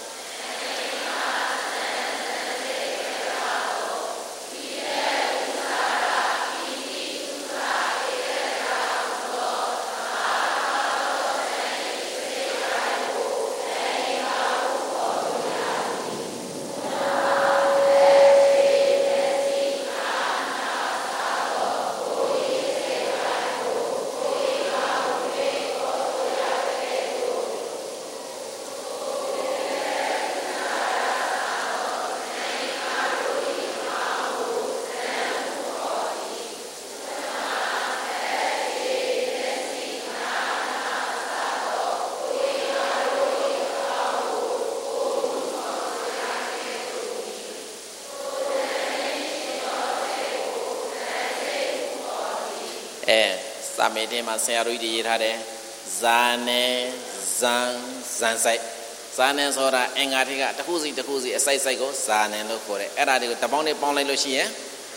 စာမေတင်မှာဆရာတို့ရေးထားတယ်ဇာနဲ့ဇန်စိတ်ဇာနဲ့ဆိုတာအင်္ဂါထိကတစ်ခုစီအစိုက်ကိုဇာနဲ့လို့ခေါ်တယ်အဲ့ဒါတွေကိုတပေါင်းနဲ့ပေါင်းလိုက်လို့ရှိရင်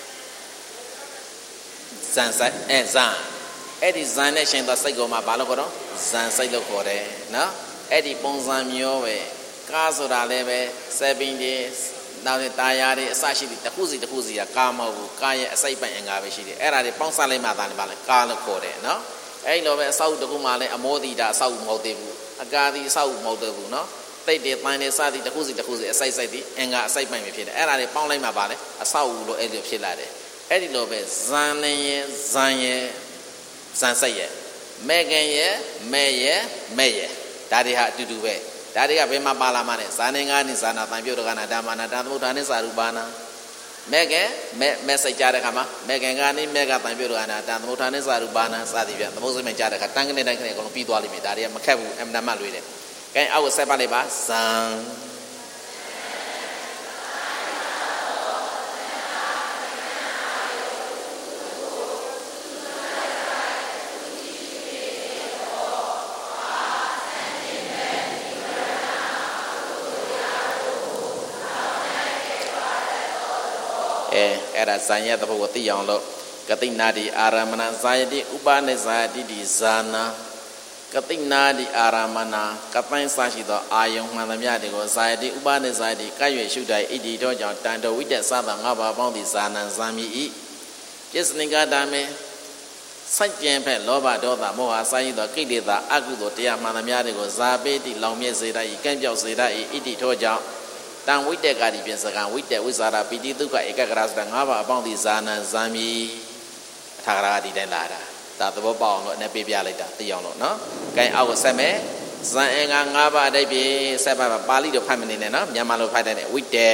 ဇန်စိတ်ဇန်အဲ့ဒီဇန်နဲ့ရှင်သောစိတ်ကိုမှဘာလို့ခေါ်တော့ဇန်စိတ်လို့ခေါ်တယ်နော်အဲ့ဒီပုံစံမျိုးပဲကားဆိုတာလည်းပဲ7 daysနောက်တာယာတွေအစရှိသည်တစ်ခုစီကကာမဟုတ်ဘူးကာရဲ့အစိတ်ပိုင်အင်္ဂါပဲရှိတယ်အဲ့ဒါတွေပေါင်းစပ်လိုက်မှသာလည်းပါလဲကာလို့ခေါ်တယ်နော်အဲ့လိုပဲအဆောက်တစ်ခုမှလည်းအမောတိတာအဆောက်မဟုတ်သေးဘူးအကာတိအဆောက်မဟုတ်သေးဘူးနော်တိတ်တွေပန်းတွေစသည်တစ်ခုစီအစိတ်သည်အင်္ဂါအစိတ်ပိုင်ပဲဖြစ်တယ်အဲ့ဒါတွေပေါင်းလိုက်မှပါလဲအဆောက်လို့အဲ့လိုဖြစ်လာတယ်အဲ့ဒီလိုပဲဇန်နဲ့ဇန်စိတ်ရဲ့မဲခင်ရဲ့မဲရဲ့ဒါတွေဟာအတူတူပဲဒါတွေကဘယ်မှာပါလာမှလဲဇာနေငါးနိဇာနာတန်ပြုတ်ဒကနာဓမ္မနာတန်သမုဒ္ဒါနိစာရူပနာမဲစိတ်ကြတဲ့ခါမှာမဲခင်ကနိမဲကတန်ပြုတ်ဒကနာတန်သမုဒ္ဒါနိစာရူပနာစသည်ဖြင့်သမုဒ္စိမ့်ကြတဲ့ခါတန်ကနေတိုင်းကနေအကုန်လုံးပြီးသွားလိမ့်မယ်ဒါတွေကမခက်ဘူးအမှန်တမ်းမှလွေးတယ်ကဲအောက်ကိုဆက်ပါလိုက်ပါဇန်အဲ့ဒါဇန်ရဲ့သဘောကိုသိအောင်လို့ကတိနာတိအာရမဏဇာယတိဥပနိဇာယတိဒီဇာနာကတိနာတိအာရမဏကပိုင်းစရှိသောအာယုံမှန်သမျှတွေကိုဇာယတိဥပနိဇာယတိကရွေရှုတိုင်ဣတိတော်ကြောင့်တန်တော်ဝိတ္တစသငါးပါးပေါင်းသည့်ဇာနံဇာမိဤပစ္စနိကတာမေစိုက်ကျင်ဖက်လောဘဒေါသမောဟစာရင်းသောကိလေသာအကုသိုလ်တရားမှန်သမျှတွေကိုဇာပေတိလောင်မြဲစေတတ်၏ကံပြောက်စေတတ်၏ဣတိတော်ကြောင့်တန်ဝိတ္တကာတိပြင်စကံဝိတ္တဝိဇာရပိတိဒုက္ခဧကဂရဆိုတာ၅ပါးအပေါင်းသည့်ဇာနံဇာမိအထာဂရဒီတိုင်းလာတာဒါသဘောပေါက်အောင်လို့အနေပေးပြလိုက်တာသိအောင်လို့နော်။ကဲအောက်ကိုဆက်မယ်။ဇန်အင်္ဂါ၅ပါးအဓိပ္ပာယ်ဆက်ပါပါဠိလိုဖတ်မနေနဲ့နော်မြန်မာလိုဖတ်တဲ့ဝိတ္တေ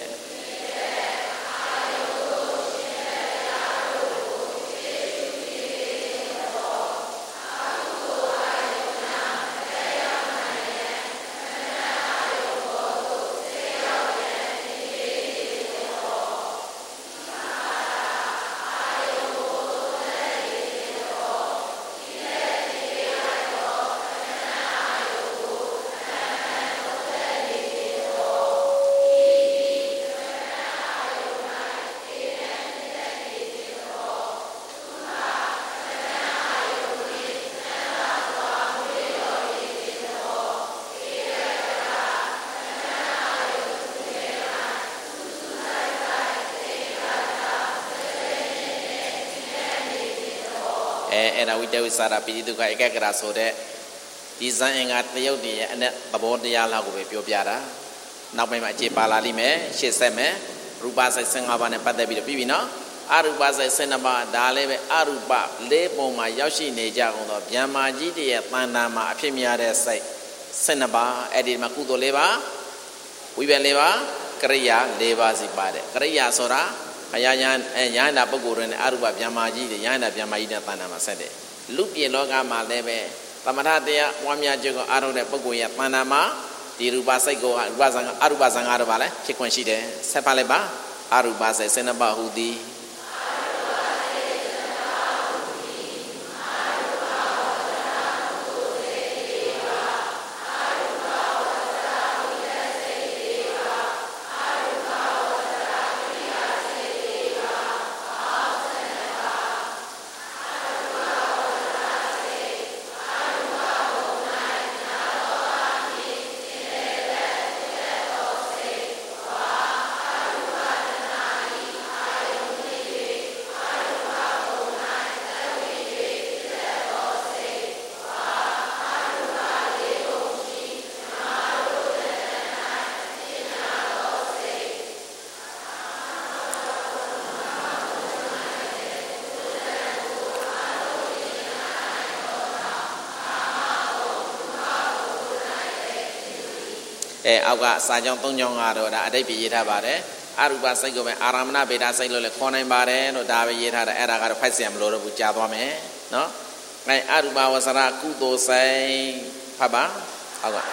အဲ့ဒါဝိတ္တဝိစာရပိဋိဒုက္ခဧကဂရဆိုတဲ့ဒီဇန်အင်္ဂါတယုတ်တည်းရဲ့အနဲ့သဘောတရားလောက်ကိုပဲပြောပြတာနောက်ပိုင်းမှာအခြေပါလာလိမ့်မယ်ရှေ့ဆက်မယ်ရူပစိတ်15ပါးနဲ့ပတ်သက်ပြီးတော့ပြီးပြီနော်အရူပစိတ်12ပါးဒါလည်းပဲအရူပ၄ပုံမှာရောက်ရှိနေကြအောင်တော့ဗျာမာကြီးတည်းရဲ့တဏ္ဍာမှာအဖြစ်များတဲ့စိတ်12ပါးအဲ့ဒီမှာကုသိုလ်၄ပါးဝိပ္ပယ်၄ပါးကရိယာ၄ပါးစီပါတယ်ကရိယာဆိုတာအရာယန္တာပုဂ္ဂိုလ်တွေနဲ့အရူပဗျာမာကြီးတွေယန္တာဗျာမာကြီးနဲ့တဏ္ဍာမှာဆက်တယ်လူပြေလောကမှာလည်းပဲသမထတရားပွားများခြင်းကိုအားထုတ်တဲ့ပုဂ္ဂိုလ်ရဲ့တဏ္ဍာမှာဒီရူပစိတ်ကိုအရူပဇံတော့ပါလဲဖြစ်ခွင့်ရှိတယ်ဆက်ပါလိုက်ပါအရူပစိတ်12ပါးဟူသည်အောက်ကစာကြောင်း၃ကြောင်းကတော့ဒါအဓိပ္ပာယ်ရေးထားပါတယ်အရူပစိတ်ကိုပဲအာရမဏဗေဒစိတ်လို့လည်းခေါ်နိုင်ပါတယ်လို့ဒါပဲရေးထားတယ်အဲ့ဒါကတော့ဖိုက်เสียမလို့တော့ဘူးကြားသွားမယ်နော်အဲအရူပဝဆရကုသိုလ်စိတ်ဖတ်ပါအောက်က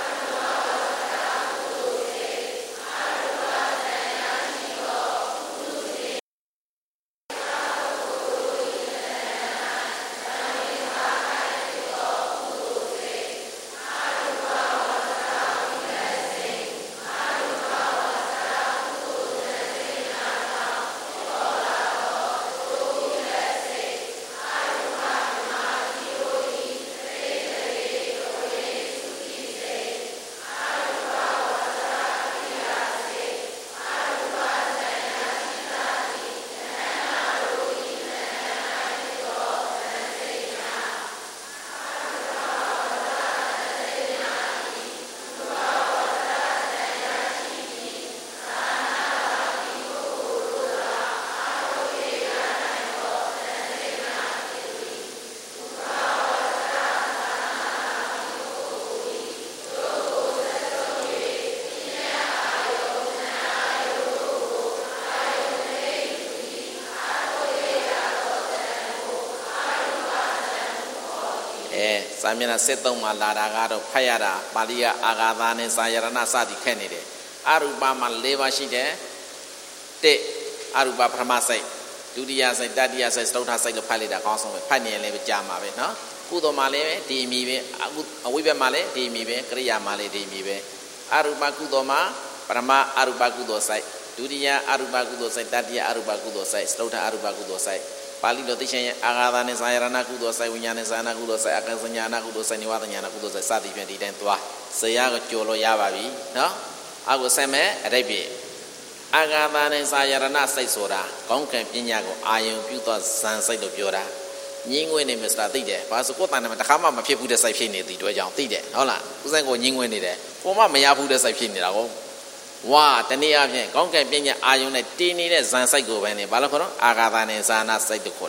စာမျက်နှာ73မှာလာတာကတော့ဖတ်ရတာပါဠိကအာဂါသနဲ့ဇာယရဏစသည်ခက်နေတယ်အရူပမှာ၄ပါးရှိတယ်တစ်အရူပပထမစိတ်ဒုတိယစိတ်တတိယစိတ်စတုထစိတ်လို့ဖတ်လိုက်တာကောင်းဆုံးပဲဖတ်နေရင်လည်းကြားမှာပဲနော်ကုသိုလ်မှာလည်းဒီအမည်ပဲအဝိဘက်မှာလည်းဒီအမည်ပဲကရိယာမှာလည်းဒီအမည်ပဲအရူပကုသိုလ်မှာပထမအရူပကုသိုလ်စိတ်ဒုတိယအရူပကုသိုလ်စိတ်တတိယအရူပကုသိုလ်စိတ်စတုထအရူပကုသိုလ်စိတ်ပါဠိလိုသိချင်းအာဂါသနဲ့ဇာယရဏကုသိုလ်စိတ်ဝိညာဉ်နဲ့ဇာနာကုသိုလ်စိတ်အကသညာနာကုသိုလ်စိတ်နိဝါဒညာနာကုသိုလ်စိတ်စသည်ဖြင့်ဒီတိုင်းသွားဇေယကိုကြော်လို့ရပါပြီနော်အောက်ကိုဆက်မယ်အဓိပ္ပာယ်အာဂါသနဲ့ဇာယရဏစိတ်ဆိုတာကောင်းကံပညာကိုအာယုံပြုသောဇန်စိတ်လို့ပြောတာညင်းငွေ့နေမယ်ဆိုတာသိတယ်ဘာလို့ကိုယ်တန်တယ်မှာတစ်ခါမှမဖြစ်ဘူးတဲ့စိတ်ဖြစ်နေသည်တို့ကြောင့်သိတယ်ဟုတ်လားဦးစံကိုညင်းငွေ့နေတယ်ကိုမမရဘူးတဲ့စိတ်ဖြစ်နေတာကိုဝါတနည်းအားဖြင့်ကောင်းကံပညာအာယုံနဲ့တည်နေတဲ့ဇန်စိတ်ကိုပဲနေဘာလို့ခေါ်တော့အာဂါသနဲ့ဇာနာစိတ်တို့ခေါ်တယ်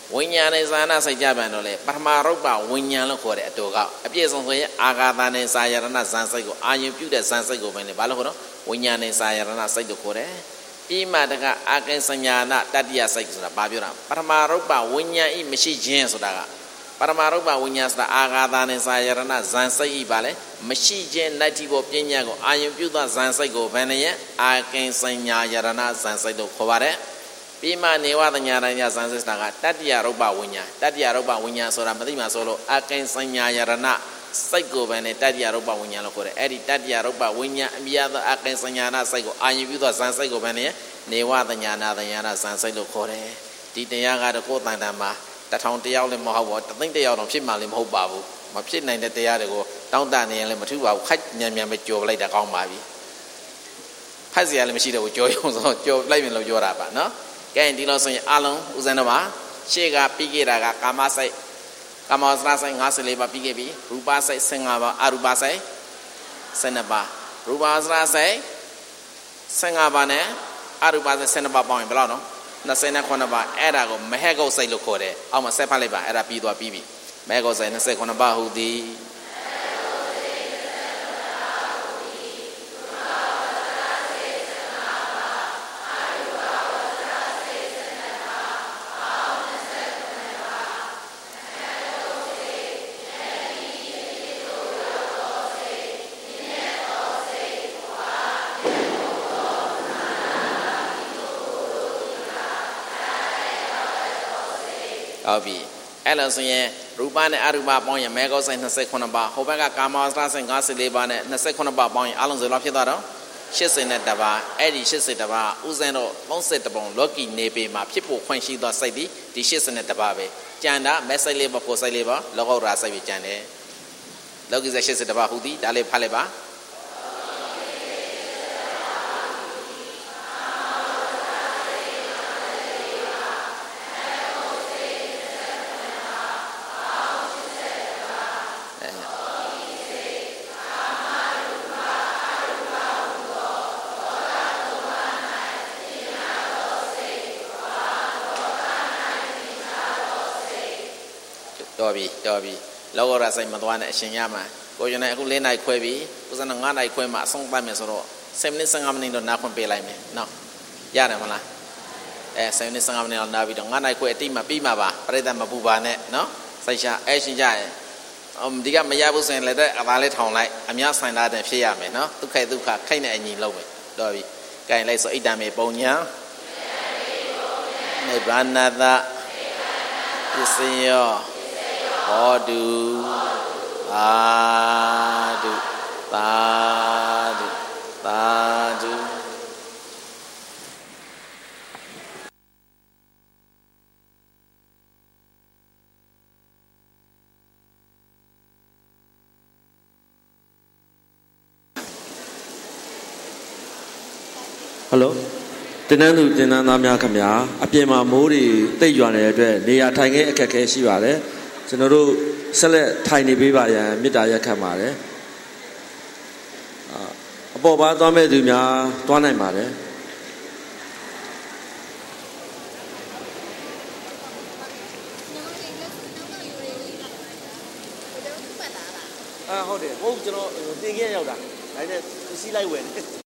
ဝိညာဉ်နဲ့ဇာနာစိတ်ကြပြန်တော့လေပထမရုပ်ပဝိညာဉ်လို့ခေါ်တဲ့အတူကအပြည့်စုံဆိုရင်အာဂါသနဲ့စာယရဏဇန်စိတ်ကိုအာယုပြုတဲ့ဇန်စိတ်ကိုပဲလေဘာလို့ခေါ်တော့ဝိညာဉ်နဲ့စာယရဏစိတ်ကိုခေါ်တယ်ပြီးမှတကအာကိစညာနာတတ္တိယစိတ်ဆိုတာဘာပြောတာပထမရုပ်ပဝိညာဉ်ဤမရှိခြင်းဆိုတာကပရမရုပ်ပဝိညာဉ်ဆိုတာအာဂါသနဲ့စာယရဏဇန်စိတ်ဤပါလေမရှိခြင်းနတ္တိဘောပညာကိုအာယုပြုသောဇန်စိတ်ကိုဘယ်နှရဲ့အာကိစညာယရဏဇန်စိတ်လို့ခေါ်ပါတယ်ပြီးမှနေဝတညာရဏဇန်စိတ်ကတတ္တိယရုပ်ပဝိညာဉ်တတ္တိယရုပ်ပဝိညာဉ်ဆိုတာမသိမှဆိုလို့အာကိစညာယရဏစိတ်ကိုပဲနဲ့တတ္တိယရုပ်ပဝိညာဉ်လို့ခေါ်တယ်အဲ့ဒီတတ္တိယရုပ်ပဝိညာဉ်အမြတ်သောအာကိစညာနာစိတ်ကိုအာယုပြုသောဇန်စိတ်ကိုပဲနဲ့နေဝတညာနာတညာနာဇန်စိတ်လို့ခေါ်တယ်ဒီတရားကတော့ကိုယ်တန်တန်မှာ1000တယောက်လည်းမဟုတ်ပါဘူး3သိန်းတယောက်တော့ဖြစ်မှလည်းမဟုတ်ပါဘူးမဖြစ်နိုင်တဲ့တရားတွေကိုတောင်းတနေရင်လည်းမထူပါဘူးခိုက်မြန်မြန်ပဲကြော်လိုက်တာကောင်းပါပြီဖတ်စရာလည်းမရှိတော့ဘူးကြော်ရုံဆိုကြော်လိုက်ရင်လို့ပြောတာပါနော်ကဲဒီလိုဆိုရင်အလုံးဥစဉ်တော့ပါရှေ့ကပြီးခဲ့တာကကာမစိတ်ကာမဝဇ္ဇစိတ်54ပါပြီးခဲ့ပြီရူပစိတ်15ပါအရူပစိတ်12ပါရူပဝဇ္ဇစိတ်15ပါနဲ့အရူပစိတ်12ပါပေါင်းရင်ဘယ်လောက်နော်29ပါအဲ့ဒါကိုမဟက်ကုတ်စိတ်လို့ခေါ်တယ်အောက်မှာဆက်ဖတ်လိုက်ပါအဲ့ဒါပြီးသွားပြီးပြီမဟက်ကုတ်စိတ်29ပါဟုသည်ဟုတ်ပြီအဲ့လိုဆိုရင်ရူပနဲ့အရူပပေါင်းရင်မဲကောဆိုင်29ပါဟိုဘက်ကကာမဝဇ္ဇဆိုင်54ပါနဲ့29ပါပေါင်းရင်အလုံးစုံလောက်ဖြစ်သွားတော့82ပါအဲ့ဒီ82ပါဥစဉ်တော့30ပုံလောကီနေပေမှာဖြစ်ဖို့ခွင့်ရှိသောစိတ်ဒီ82ပါပဲကြံတာမဲစိတ်လေးပါကိုစိတ်လေးပါလောကုတ္တရာစိတ်ပြီးကြံတယ်လောကီစိတ်82ပါဟူသည်ဒါလေးဖတ်လိုက်ပါတော်ပြီလောကရာစိတ်မသွားနဲ့အရှင်ရမှာကိုကျွန်တော်အခု4နိုင်ခွဲပြီဥစဉ်9နိုင်ခွဲမှာအဆုံးသတ်မယ်ဆိုတော့7မိနစ်15မိနစ်တော့နားခွင့်ပေးလိုက်မယ်နော်ရတယ်မလား7မိနစ်15မိနစ်တော့နားပြီးတော့9နိုင်ခွဲအတိမပြီးမှာပါပြိတ္တမပူပါနဲ့နော်စိတ်ချရှင်ကြရင်ဒီကမရဘူးဆိုရင်လည်းအသားလေးထောင်လိုက်အများဆိုင်သားတဲ့ဖြစ်ရမယ်နော်ဒုက္ခခိုက်နဲ့အညီလုံးမယ်တော်ပြီကြင်လိုက်ဆိုဣတ္တမေပုံညာနိဗ္ဗာနတပစ္စယောဟောတုသာဓုသာဓုသာဓုဟယ်လိုတင်နန်းသူတင်နန်းသားများခင်ဗျာအပြင်မှာမိုးတွေတိတ်ရွာနေတဲ့အတွက်နေရာထိုင်ခင်းအခက်အခဲရှိပါတယ်ကျွန်တော်တို့ဆက်လက်ထိုင်နေပေးပါရန်မေတ္တာရက်ခံပါတယ်အပေါ်ပါသွားမဲ့သူများသွားနိုင်ပါတယ်ဟုတ်တယ်ဟုတ်ကျွန်တော်တင်ခဲ့ရောက်တာဒါနဲ့စီးလိုက်ဝယ်